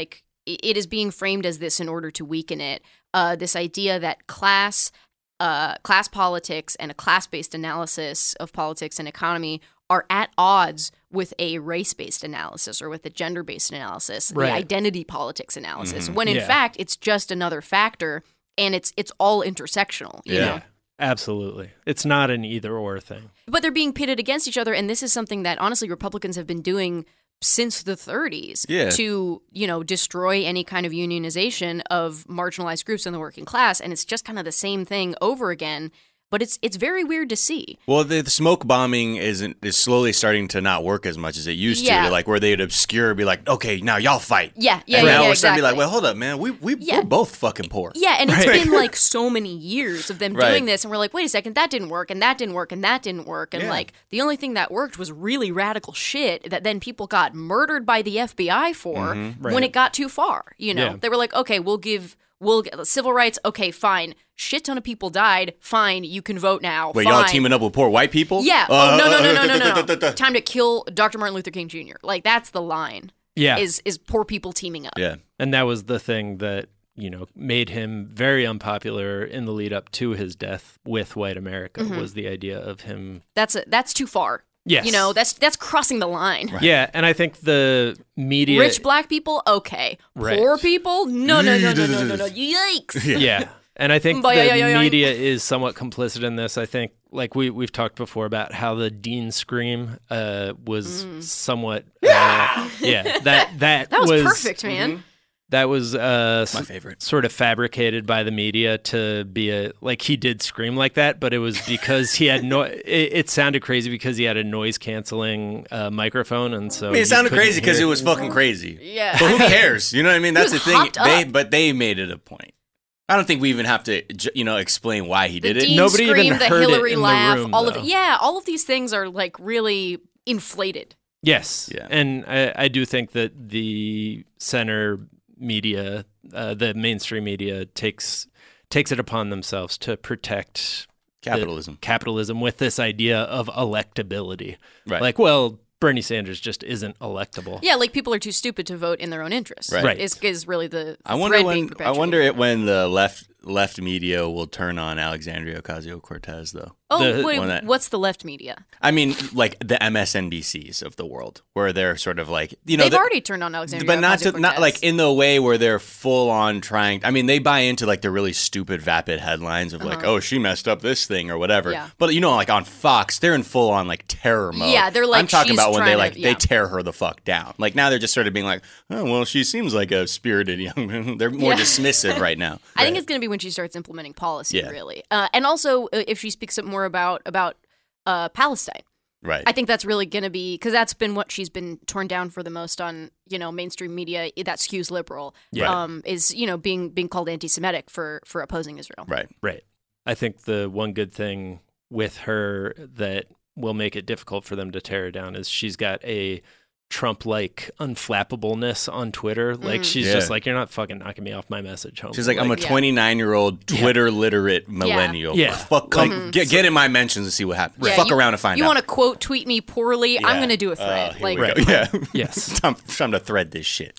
it is being framed as this in order to weaken it. Uh, this idea that class, uh, class politics and a class-based analysis of politics and economy are at odds with a race-based analysis or with a gender-based analysis, Right. the identity politics analysis, Mhm. when in Yeah. fact it's just another factor and it's it's all intersectional, you know? Absolutely. It's not an either or thing. But they're being pitted against each other, and this is something that honestly Republicans have been doing since the thirties Yeah. to, you know, destroy any kind of unionization of marginalized groups in the working class, and it's just kind of the same thing over again. But it's it's very weird to see. Well, the, the smoke bombing isn't is slowly starting to not work as much as it used Yeah. to. Like where they'd obscure, be like, okay, now y'all fight. Yeah, yeah, and yeah, now yeah, we're starting to be like, exactly. well, hold up, man, we we Yeah. we're both fucking poor. Yeah, and it's Right. been like so many years of them Right. doing this, and we're like, wait a second, that didn't work, and that didn't work, and that didn't work, and Yeah. like the only thing that worked was really radical shit that then people got murdered by the F B I for Mhm. when Right. it got too far. You know, Yeah. they were like, okay, we'll give. We'll get civil rights. Okay, fine. Shit ton of people died. Fine, you can vote now. Wait, fine. y'all teaming up with poor white people? Yeah. Uh, oh no no no no no no. uh, no. Time to kill Doctor Martin Luther King Junior Like that's the line. Yeah. Is is poor people teaming up? Yeah. And that was the thing that, you know, made him very unpopular in the lead up to his death with white America Mhm. was the idea of him. That's a, that's too far. Yes. You know, that's that's crossing the line. Yeah. And I think the media. Rich black people, okay. Right. Poor people, no, no, no, no, no, no, no. Yikes. Yeah. And I think Boy, the yo, yo, yo, yo. media is somewhat complicit in this. I think, like we, we've talked before about how the Dean scream uh, was Mm. somewhat. Uh, yeah. That, that, That was perfect, man. That was uh, My s- favorite. sort of fabricated by the media to be a like he did scream like that, but it was because he had no. It, it sounded crazy because he had a noise canceling uh, microphone, and so I mean, you it sounded couldn't crazy because hear it was fucking crazy. Yeah. But who cares? You know what I mean? That's He the was thing. hopped They, up. but they made it a point. I don't think we even have to, j- you know, explain why he did The it. Dean Nobody even scream, the heard it Hillary in the laugh, room, all of though. it. Yeah, all of these things are like really inflated. Yes. Yeah. And I, I do think that the center media, uh, the mainstream media, takes takes it upon themselves to protect the Capitalism. capitalism with this idea of electability. Right. Like, well, Bernie Sanders just isn't electable. Yeah, like people are too stupid to vote in their own interests. Right. Right. Is, is really the I wonder thread being when I perpetuated. wonder it when the left left media will turn on Alexandria Ocasio-Cortez, though. Oh, the- wait, one that- what's the left media? I mean, like the M S N B Cs of the world, where they're sort of like, you know, They've they're- already turned on Alexandria but not to, not Ocasio-Cortez. like in the way where they're full on trying. I mean, they buy into like the really stupid, vapid headlines of like, Uh-huh. "Oh, she messed up this thing" or whatever. Yeah. But you know, like on Fox, they're in full on like terror mode. Yeah, they're like, I'm talking she's about when they trying like to- they yeah. tear her the fuck down. Like now they're just sort of being like, "Oh, well, she seems like a spirited young." man." They're more Yeah. dismissive right now. I think it's going to be when she starts implementing policy, Yeah. really, uh, and also uh, if she speaks up more about about uh, Palestine. Right. I think that's really going to be because that's been what she's been torn down for the most on you know mainstream media that skews liberal. Yeah. Um, is you know being being called anti-Semitic for for opposing Israel. Right. Right. I think the one good thing with her that will make it difficult for them to tear her down is she's got a Trump-like unflappableness on Twitter. Like Mm. she's Yeah. just like, you're not fucking knocking me off my message home. She's like, I'm a Yeah. twenty-nine year old Twitter literate millennial. Yeah. Fuck, Like- come, get, get in my mentions and see what happens. Yeah, Fuck you- around and find You out. want to quote tweet me poorly? I'm Yeah. going to do a thread. Uh, here like, we go. Yeah. Yes. time, time to thread this shit.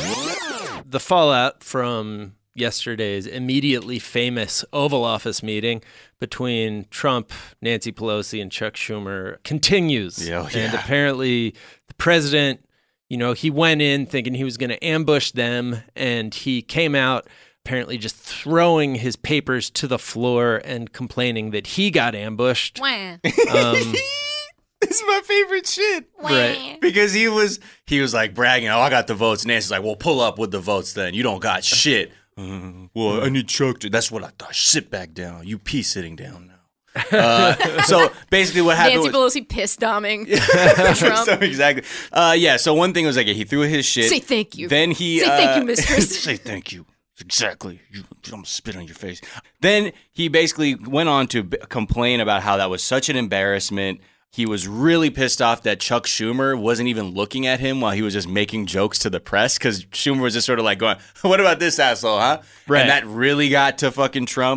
The fallout from yesterday's immediately famous Oval Office meeting between Trump, Nancy Pelosi, and Chuck Schumer continues. Yeah, oh, And yeah. apparently the president, you know, he went in thinking he was going to ambush them, and he came out apparently just throwing his papers to the floor and complaining that he got ambushed. Wah. Um, This is my favorite shit. Right. Because he was he was like bragging, oh, I got the votes. Nancy's like, well, pull up with the votes then. You don't got shit. Uh, well, I need Chuck to. That's what I thought. Sit back down. You pee sitting down now. Uh, so basically what happened Nancy was... Pelosi piss bombing so, Trump. exactly. Uh, yeah, so one thing was like he threw his shit. Say thank you. Then he... Say uh, thank you, mistress. Say thank you. Exactly. You, I'm going to spit on your face. Then he basically went on to b- complain about how that was such an embarrassment. He was really pissed off that Chuck Schumer wasn't even looking at him while he was just making jokes to the press, because Schumer was just sort of like going, what about this asshole, huh? Right. And that really got to fucking Trump.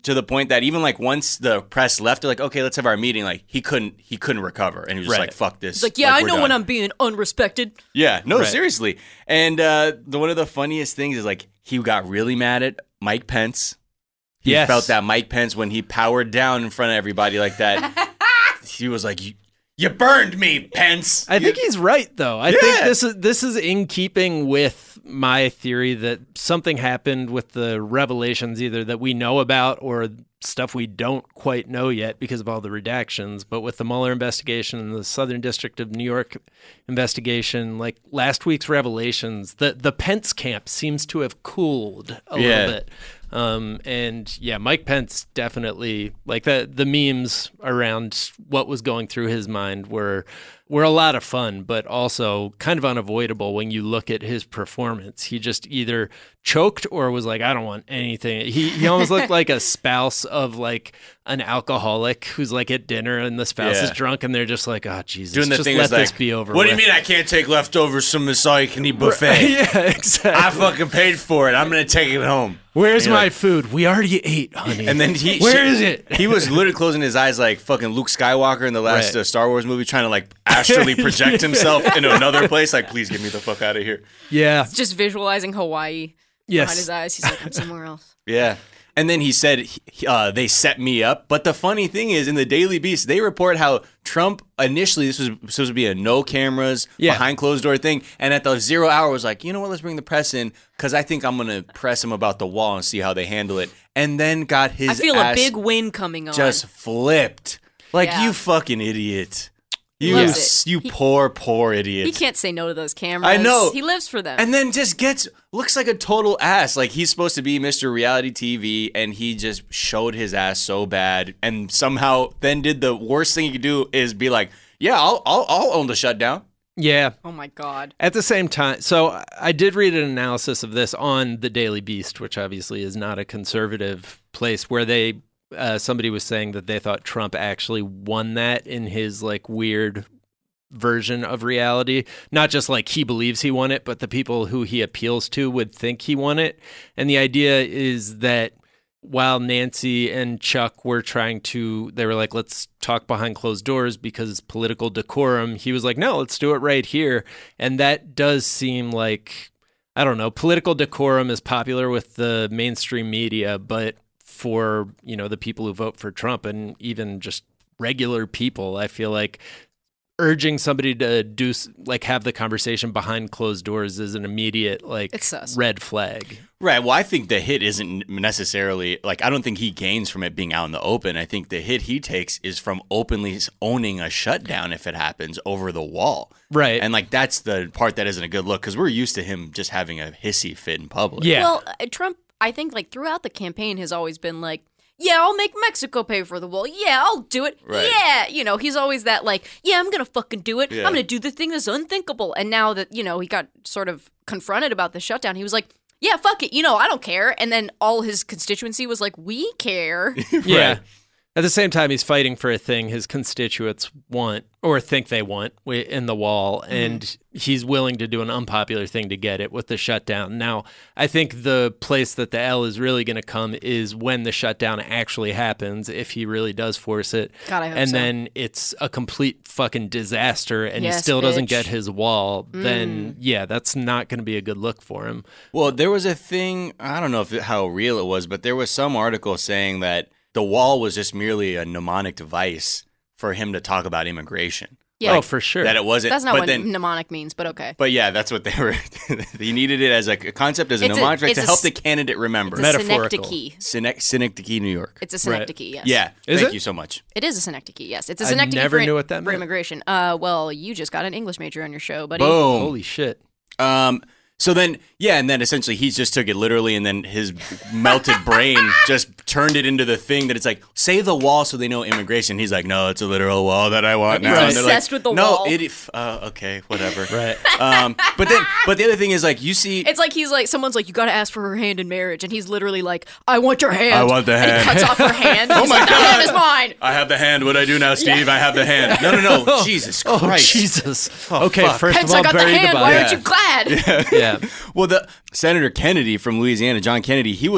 to the point that even like once the press left, they're like, okay, let's have our meeting. Like he couldn't, he couldn't recover, and he was just Right. like, fuck this. He's like, yeah, Like, I we're know done. when I'm being unrespected. Yeah, no, Right. seriously. And uh, the one of the funniest things is like he got really mad at Mike Pence. He Yes. felt that Mike Pence, when he powered down in front of everybody like that, he was like, you, you burned me, Pence. I think he's right, though. I Yeah. think this is this is in keeping with my theory that something happened with the revelations, either that we know about or stuff we don't quite know yet because of all the redactions. But with the Mueller investigation and the Southern District of New York investigation, like last week's revelations, the the Pence camp seems to have cooled a Yeah. little bit. Um, and yeah, Mike Pence definitely, like the the memes around what was going through his mind were were a lot of fun, but also kind of unavoidable when you look at his performance. He just either choked or was like, I don't want anything. He he almost looked like a spouse of like an alcoholic who's like at dinner and the spouse Yeah. is drunk and they're just like, oh Jesus, Doing the just thing let is this like, be over. what do you with." mean I can't take leftovers from this all-you-can-eat buffet? Yeah, exactly. I fucking paid for it. I'm gonna take it home. Where's And you're my like- food? We already ate, honey. And then he, where she- is it? He was literally closing his eyes like fucking Luke Skywalker in the last Right. uh, Star Wars movie, trying to like astrally project himself into another place. Like, please get me the fuck out of here. Yeah. Just visualizing Hawaii Yes. behind his eyes. He's like, I'm somewhere else. Yeah. And then he said, he- uh, they set me up. But the funny thing is, in the Daily Beast, they report how Trump initially, this was supposed to be a no cameras, Yeah. behind closed door thing. And at the zero hour was like, you know what, let's bring the press in because I think I'm going to press him about the wall and see how they handle it. And then got his I feel ass a big win coming on. just flipped. Like, Yeah. you fucking idiot. He You, loves it. you He- poor, poor idiot. He can't say no to those cameras. I know. He lives for them. And then just gets looks like a total ass. Like he's supposed to be Mister Reality T V, and he just showed his ass so bad, and somehow then did the worst thing he could do is be like, "Yeah, I'll I'll, I'll own the shutdown." Yeah. Oh my God. At the same time, so I did read an analysis of this on the Daily Beast, which obviously is not a conservative place, where they uh, somebody was saying that they thought Trump actually won that in his like weird version of reality. Not just like he believes he won it, but the people who he appeals to would think he won it. And the idea is that while Nancy and Chuck were trying to, they were like, let's talk behind closed doors because political decorum, he was like, no, let's do it right here. And that does seem like, I don't know, political decorum is popular with the mainstream media, but for, you know, the people who vote for Trump and even just regular people, I feel like urging somebody to do like have the conversation behind closed doors is an immediate like It's sus. red flag. Right. Well, I think the hit isn't necessarily like I don't think he gains from it being out in the open. I think the hit he takes is from openly owning a shutdown if it happens over the wall. Right. And like that's the part that isn't a good look because we're used to him just having a hissy fit in public. Well, uh, Trump, I think, like throughout the campaign, has always been like, yeah, I'll make Mexico pay for the wall. Yeah, I'll do it. Right. Yeah. You know, he's always that like, yeah, I'm going to fucking do it. Yeah. I'm going to do the thing that's unthinkable. And now that, you know, he got sort of confronted about the shutdown, he was like, yeah, fuck it. You know, I don't care. And then all his constituency was like, we care. Yeah. Right. At the same time, he's fighting for a thing his constituents want or think they want wi- in the wall, and he's willing to do an unpopular thing to get it with the shutdown. Now, I think the place that the L is really going to come is when the shutdown actually happens, if he really does force it. God, I hope and so. then it's a complete fucking disaster, and Yes, he still doesn't bitch. get his wall. Then, Mm. yeah, that's not going to be a good look for him. Well, there was a thing, I don't know if it, how real it was, but there was some article saying that the wall was just merely a mnemonic device for him to talk about immigration. Yeah. Oh, for sure. That it wasn't. That's not but what then, mnemonic means, but okay. But yeah, that's what they were. He needed it as a concept, as a It's a- mnemonic it's to a help s- the candidate remember. It's a synecdoche. Synec- Synecdoche, New York. It's a synecdoche, yes. Yeah. Is Thank it? you so much. It is a synecdoche, yes. It's a I synecdoche never for, knew what that for meant. immigration. Uh, well, you just got an English major on your show, buddy. Boom. Holy shit. Um. So then, yeah, and then essentially he just took it literally, and then his melted brain just turned it into the thing that it's like, say the wall so they know immigration. He's like, no, it's a literal wall that I want He's now. And they're obsessed like, with the no, wall. it. Uh, okay, whatever. Right. Um. But then, but the other thing is like, you see, It's like he's like, someone's like, you got to ask for her hand in marriage. And he's literally like, I want your hand. I want the And hand. he cuts off her hand. Oh He's my like, God. The hand is mine. I have the hand. What do I do now, Steve? I have the hand. No, no, no. Jesus Christ. Oh, Jesus. Oh, okay, fuck. first Pence, of all, I got the bury hand. the Why body. aren't you glad? Yeah. Well, the Senator Kennedy from Louisiana, John Kennedy, he was like,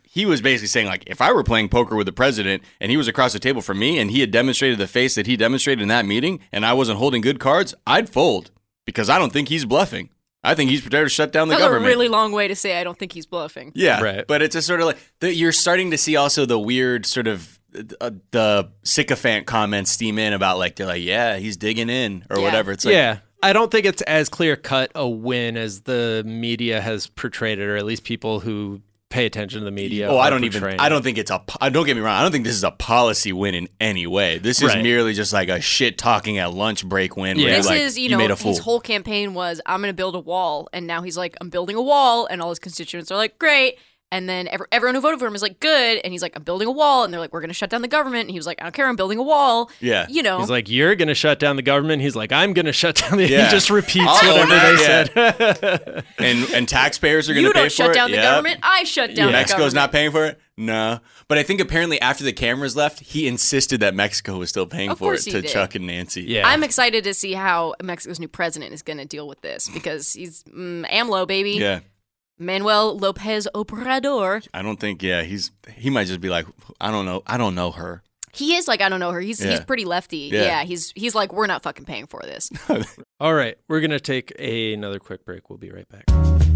he was basically saying, like, if I were playing poker with the president and he was across the table from me and he had demonstrated the face that he demonstrated in that meeting and I wasn't holding good cards, I'd fold because I don't think he's bluffing. I think he's prepared to shut down the That's government. a really long way to say I don't think he's bluffing. Yeah, Right. but it's a sort of like the, you're starting to see also the weird sort of uh, the sycophant comments steam in about like they're like, yeah, he's digging in or Yeah. whatever. It's like, yeah. I don't think it's as clear cut a win as the media has portrayed it, or at least people who pay attention to the media. Oh, I are don't even. portraying I it. don't think it's a. po- Don't get me wrong. I don't think this is a policy win in any way. This is Right. merely just like a shit talking at lunch break win. Where This you're like, is, you you know, made a fool. his whole campaign was, I'm going to build a wall. And now he's like, I'm building a wall. And all his constituents are like, great. And then every, everyone who voted for him is like, good. And he's like, I'm building a wall. And they're like, we're going to shut down the government. And he was like, I don't care. I'm building a wall. Yeah. You know. He's like, you're going to shut down the government. He's like, I'm going to shut down the. Yeah. He just repeats I'll own whatever they that, said. and and taxpayers are going you to pay don't for shut it. down the Yeah. government. I shut down the Mexico's government. not paying for it. No, but I think apparently after the cameras left, he insisted that Mexico was still paying Of for it course he to did. Chuck and Nancy. Yeah. I'm excited to see how Mexico's new president is going to deal with this because he's mm, AMLO, baby. Yeah. Manuel Lopez Obrador. I don't think. Yeah, he's he might just be like, I don't know. I don't know her. He is like, I don't know her. He's he's Yeah. pretty lefty. Yeah. Yeah. he's he's like, we're not fucking paying for this. All right, we're going to take a, another quick break. We'll be right back.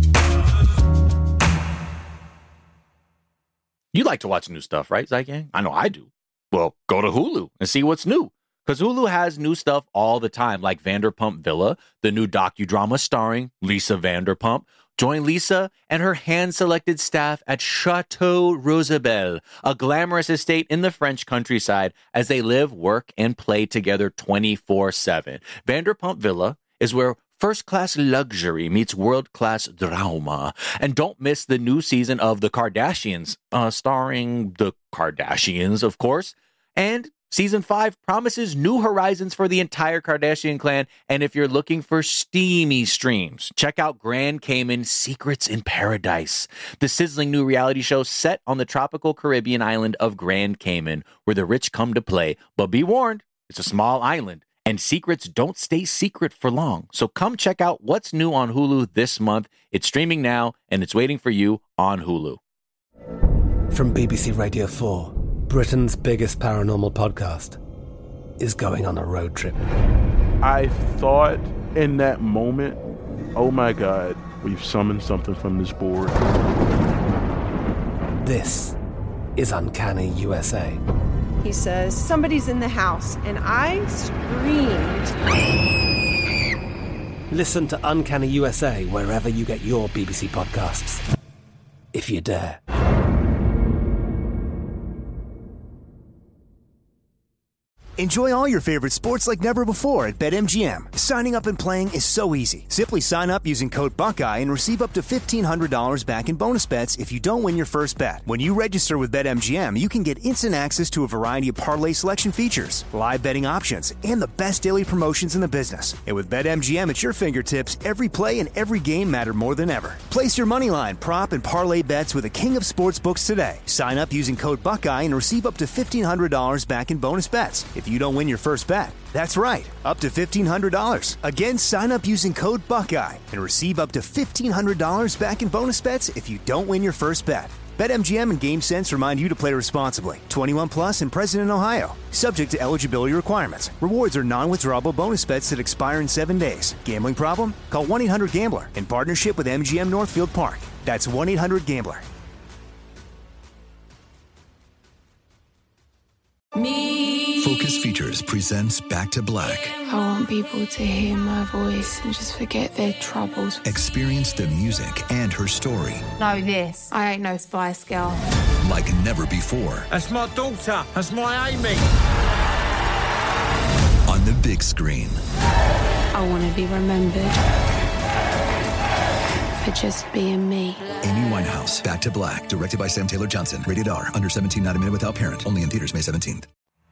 You like to watch new stuff, right, Zygang? I know I do. Well, go to Hulu and see what's new. Because Hulu has new stuff all the time, like Vanderpump Villa, the new docudrama starring Lisa Vanderpump. Join Lisa and her hand-selected staff at Chateau Rosabelle, a glamorous estate in the French countryside, as they live, work, and play together twenty-four seven. Vanderpump Villa is where first-class luxury meets world-class drama. And don't miss the new season of The Kardashians, uh, starring the Kardashians, of course. And Season five promises new horizons for the entire Kardashian clan, and if you're looking for steamy streams, check out Grand Cayman Secrets in Paradise, the sizzling new reality show set on the tropical Caribbean island of Grand Cayman, where the rich come to play. But be warned, it's a small island, and secrets don't stay secret for long. So come check out what's new on Hulu this month. It's streaming now, and it's waiting for you on Hulu. From B B C Radio four, Britain's biggest paranormal podcast is going on a road trip. I thought in that moment, oh my God, we've summoned something from this board. This is Uncanny U S A. He says, somebody's in the house, and I screamed. Listen to Uncanny U S A wherever you get your B B C podcasts, if you dare. Enjoy all your favorite sports like never before at BetMGM. Signing up and playing is so easy. Simply sign up using code Buckeye and receive up to fifteen hundred dollars back in bonus bets if you don't win your first bet. When you register with BetMGM, you can get instant access to a variety of parlay selection features, live betting options, and the best daily promotions in the business. And with BetMGM at your fingertips, every play and every game matter more than ever. Place your moneyline, prop, and parlay bets with the king of sportsbooks today. Sign up using code Buckeye and receive up to fifteen hundred dollars back in bonus bets if you don't win your first bet. That's right, up to fifteen hundred dollars. Again, sign up using code Buckeye and receive up to fifteen hundred dollars back in bonus bets if you don't win your first bet. BetMGM and GameSense remind you to play responsibly. twenty-one plus and present in Ohio. Subject to eligibility requirements. Rewards are non-withdrawable bonus bets that expire in seven days. Gambling problem? Call one eight hundred gambler in partnership with M G M Northfield Park. That's one eight hundred gambler. Me. Focus Features presents Back to Black. I want people to hear my voice and just forget their troubles. Experience the music and her story Know this. I ain't no Spice Girl. like never before That's my daughter. That's my Amy. on the big screen. I want to be remembered for just being me. Amy Winehouse, Back to Black, directed by Sam Taylor Johnson. Rated R, under seventeen, not a minute without parent. Only in theaters May seventeenth.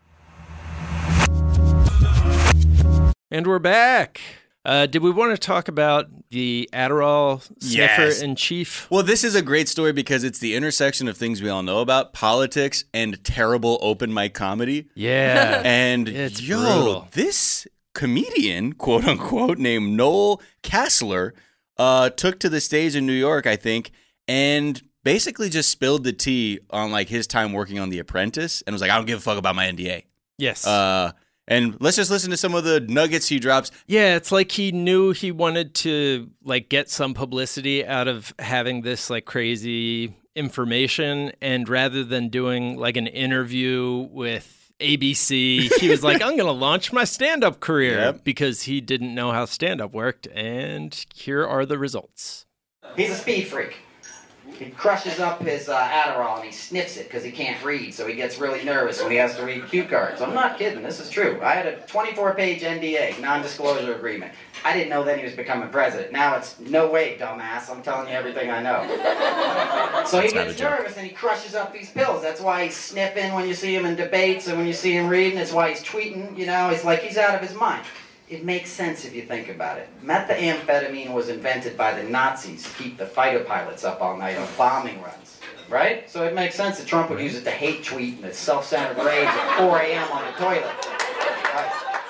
And we're back. Uh, did we want to talk about the Adderall sniffer Yes. in chief? Well, this is a great story because it's the intersection of things we all know about, politics and terrible open mic comedy. Yeah. And It's yo, brutal. this comedian, quote unquote, named Noel Kassler, uh, took to the stage in New York, I think, and basically just spilled the tea on like his time working on The Apprentice and was like, I don't give a fuck about my N D A. Yes. Uh, and let's just listen to some of the nuggets he drops. Yeah, it's like he knew he wanted to like get some publicity out of having this like crazy information, and rather than doing like an interview with A B C, he was like, I'm going to launch my stand-up career Yep. because he didn't know how stand-up worked, and here are the results. He's a speed freak. He crushes up his uh, Adderall and he sniffs it because he can't read, so he gets really nervous when he has to read cue cards. I'm not kidding, this is true. I had a twenty-four page N D A, non-disclosure agreement. I didn't know then he was becoming president. Now it's, no way, dumbass, I'm telling you everything I know. So he gets nervous and he crushes up these pills. That's why he's sniffing when you see him in debates and when you see him reading. It's why he's tweeting, you know, it's like he's out of his mind. It makes sense if you think about it. Methamphetamine was invented by the Nazis to keep the fighter pilots up all night on bombing runs, right? So it makes sense that Trump would use it to hate tweet and its self-centered rage at four a.m. on the toilet. Right.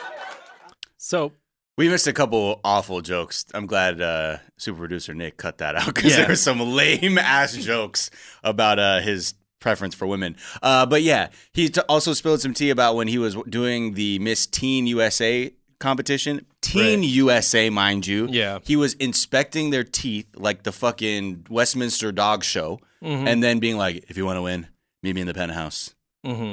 So we missed a couple awful jokes. I'm glad uh, super producer Nick cut that out because Yeah. there were some lame ass jokes about uh, his preference for women. Uh, but yeah, he t- also spilled some tea about when he was doing the Miss Teen U S A competition. Teen Right. U S A, mind you. Yeah. He was inspecting their teeth like the fucking Westminster Dog Show, Mhm. and then being like, if you want to win, meet me in the penthouse. Mhm.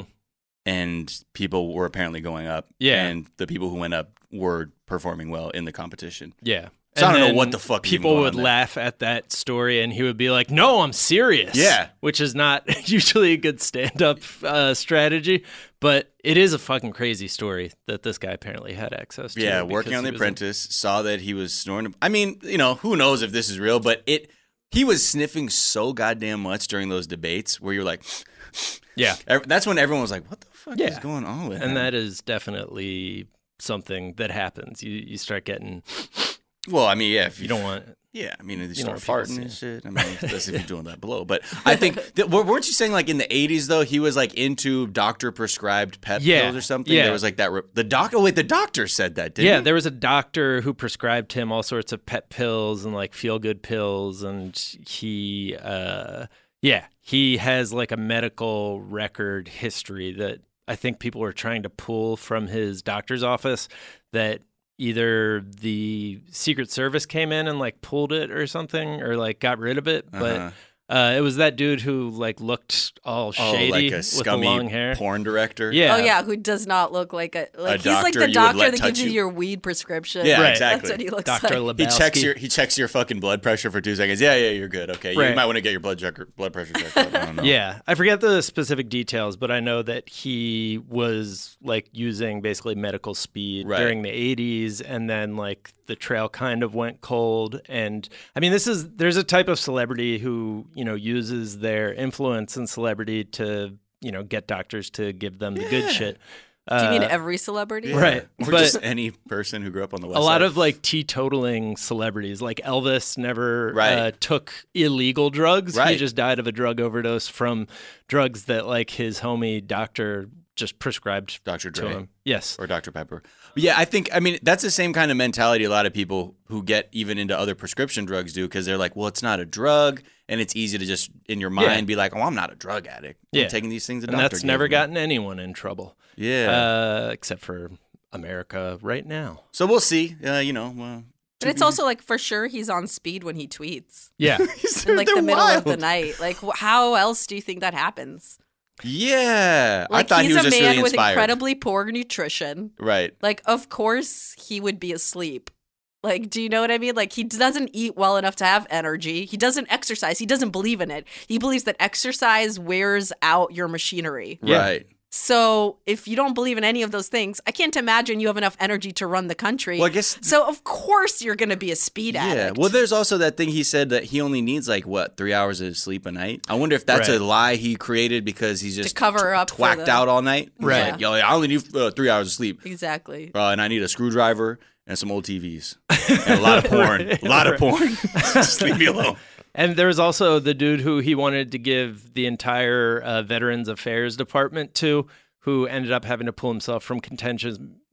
And people were apparently going up. Yeah. And the people who went up were performing well in the competition. Yeah. So I And don't know then what the fuck is even people going would on there. laugh at that story, and he would be like, "No, I'm serious." Yeah. which is not usually a good stand-up uh, strategy, but it is a fucking crazy story that this guy apparently had access to. Yeah, because working on he The was Apprentice, saw that he was snoring. I mean, you know, who knows if this is real, but it he was sniffing so goddamn much during those debates where you're like, Yeah. Ev- that's when everyone was like, what the fuck Yeah. is going on with him? And that is definitely something that happens. You you start getting. Well, I mean, yeah, if you don't want. Yeah, I mean, you You start don't want farting people and seeing. shit. I mean, that's if you're doing that below. But I think, that, w- weren't you saying like in the eighties though, he was like into doctor prescribed pet Yeah, pills or something? yeah. There was like that. Re- the doctor, oh, wait, the doctor said that, didn't Yeah, he? there was a doctor who prescribed him all sorts of pet pills and like feel good pills, and he, uh, yeah, he has like a medical record history that I think people were trying to pull from his doctor's office that either the Secret Service came in and like pulled it or something, or like got rid of it, but. Uh-huh. Uh, it was that dude who like looked all Oh, shady like a with the scummy long hair. porn director. Yeah. Oh yeah, who does not look like a like A he's like doctor the you would doctor let that touch gives you you. your weed prescription. Yeah, Right. exactly. That's what he looks Doctor like. He Lebowski. checks your he checks your fucking blood pressure for two seconds. Yeah, yeah, you're good. Okay, you Right. might want to get your blood checker, blood pressure checked. out. I don't know. Yeah, I forget the specific details, but I know that he was like using basically medical speed Right. during the eighties, and then like the trail kind of went cold. And I mean, this is there's a type of celebrity who you know uses their influence and celebrity to you know get doctors to give them the good shit. Do you mean Uh, every celebrity? Right, Or but just any person who grew up on the West a lot Side. of like teetotaling celebrities, like Elvis, never Right. uh, took illegal drugs. He Right. just died of a drug overdose from drugs that like his homie doctor just prescribed Doctor to Dre. him. Yes. Or Doctor Pepper. But yeah, I think, I mean, that's the same kind of mentality a lot of people who get even into other prescription drugs do, because they're like, well, it's not a drug, and it's easy to just, in your mind, Yeah. be like, oh, I'm not a drug addict. I'm Yeah. taking these things a and doctor that's gave never me." gotten anyone in trouble. Yeah. Uh, except for America right now. So we'll see. Uh, you know, uh, But it's also like for sure he's on speed when he tweets. Yeah. In like the They're middle of the wild. night. Like wh- how else do you think that happens? Yeah. Like I thought he's he was a just man really with inspired. incredibly poor nutrition. Right. Like of course he would be asleep. Like, do you know what I mean? Like, he doesn't eat well enough to have energy. He doesn't exercise. He doesn't believe in it. He believes that exercise wears out your machinery. Right. So, if you don't believe in any of those things, I can't imagine you have enough energy to run the country. Well, I guess- So, of course, you're going to be a speed Yeah. addict. Well, there's also that thing he said that he only needs like what three hours of sleep a night. I wonder if that's Right. a lie he created because he's just cover up for twacked the- out all night. He's Right. Like, Yo, I only need uh, three hours of sleep, Exactly. uh, and I need a screwdriver and some old T Vs and a lot of porn. Right. A lot of Right. porn. Just leave me alone. And there was also the dude who he wanted to give the entire uh, Veterans Affairs Department to, who ended up having to pull himself from contentious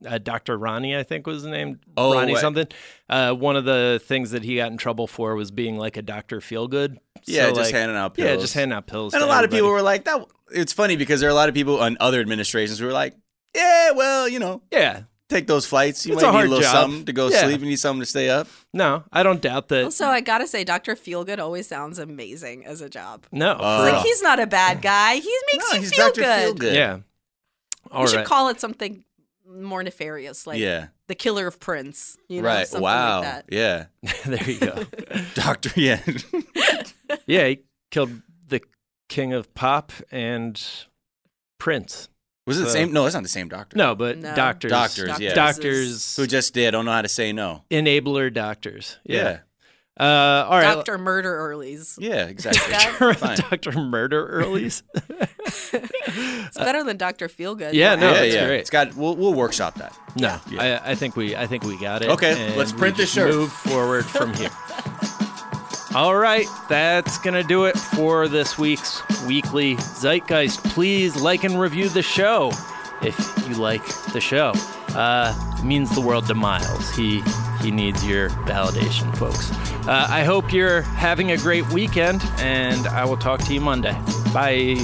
uh, Doctor Ronnie, I think was the name. Oh, Ronnie what? something. Uh, one of the things that he got in trouble for was being like a Doctor Feelgood. Yeah, So, just like, handing out pills. Yeah, just handing out pills. And to a lot everybody. of people were like, "That." It's funny because there are a lot of people on other administrations who were like, "Yeah, well, you know, yeah, take those flights. You It's might a need hard a little job. something to go Yeah. sleep. You need something to stay up." No, I don't doubt that. Also, I gotta say, Doctor Feelgood always sounds amazing as a job. No, Uh, for It's real. like he's not a bad guy. He makes No, you he's feel Doctor good. Feelgood. Yeah. All we right. should call it something more nefarious, like Yeah. the Killer of Prince. You know, Right. something Wow. like that. Yeah. There you go. Doctor. Yeah. Yeah, he killed the king of pop and Prince. Was it the So- same? No, it's not the same doctor. No, but No. doctors. Doctors, yeah. Doctors. Who just did don't know how to say no. Enabler doctors. Yeah. Yeah. Uh, all right. Doctor Murder Earlies. Yeah, exactly. This guy? Fine. Doctor Murder Earlies. It's better than Doctor Feelgood. Yeah, no, yeah, that's yeah. great. It's got. We'll we'll workshop that. No, Yeah. I, I think we I think we got it. Okay, and let's we print this just shirt. Move forward from here. All right, that's going to do it for this week's Weekly Zeitgeist. Please like and review the show if you like the show. Uh, it means the world to Miles. He he needs your validation, folks. Uh, I hope you're having a great weekend, and I will talk to you Monday. Bye.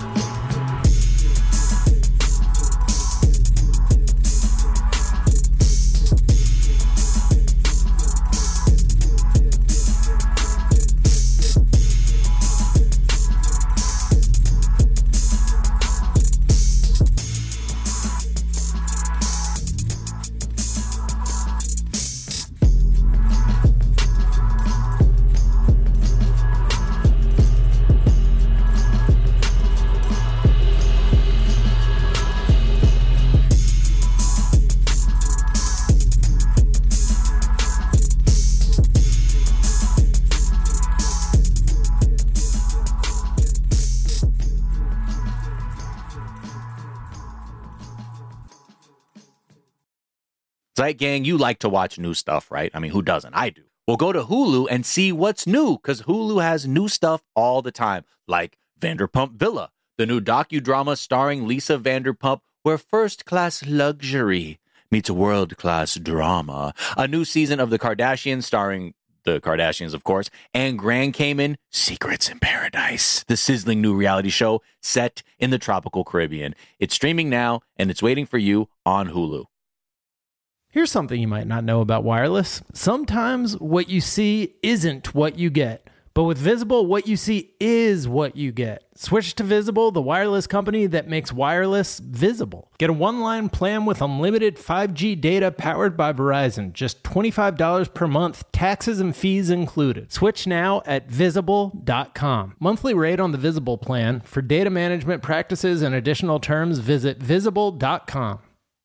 Zeit Gang, you like to watch new stuff, right? I mean, who doesn't? I do. Well, go to Hulu and see what's new, because Hulu has new stuff all the time, like Vanderpump Villa, the new docudrama starring Lisa Vanderpump, where first-class luxury meets world-class drama. A new season of The Kardashians starring the Kardashians, of course, and Grand Cayman Secrets in Paradise, the sizzling new reality show set in the tropical Caribbean. It's streaming now, and it's waiting for you on Hulu. Here's something you might not know about wireless. Sometimes what you see isn't what you get. But with Visible, what you see is what you get. Switch to Visible, the wireless company that makes wireless visible. Get a one-line plan with unlimited five G data powered by Verizon. Just twenty-five dollars per month, taxes and fees included. Switch now at visible dot com. Monthly rate on the Visible plan. For data management practices and additional terms, visit visible dot com.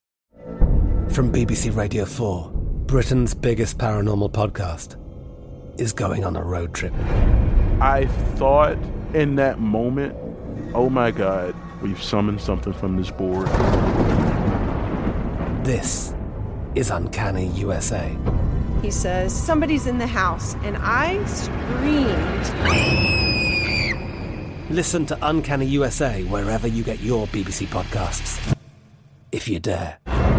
From B B C Radio four, Britain's biggest paranormal podcast is going on a road trip. I thought in that moment, oh my God, we've summoned something from this board. This is Uncanny U S A. He says, somebody's in the house, and I screamed. Listen to Uncanny U S A wherever you get your B B C podcasts, if you dare.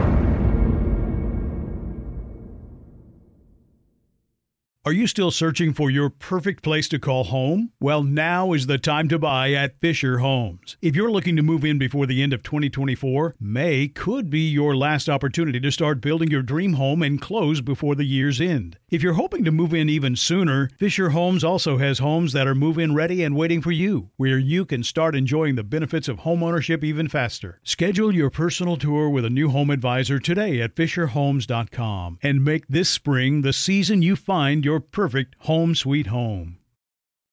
Are you still searching for your perfect place to call home? Well, now is the time to buy at Fisher Homes. If you're looking to move in before the end of twenty twenty-four, May could be your last opportunity to start building your dream home and close before the year's end. If you're hoping to move in even sooner, Fisher Homes also has homes that are move-in ready and waiting for you, where you can start enjoying the benefits of homeownership even faster. Schedule your personal tour with a new home advisor today at fisher homes dot com and make this spring the season you find your Your perfect home sweet home.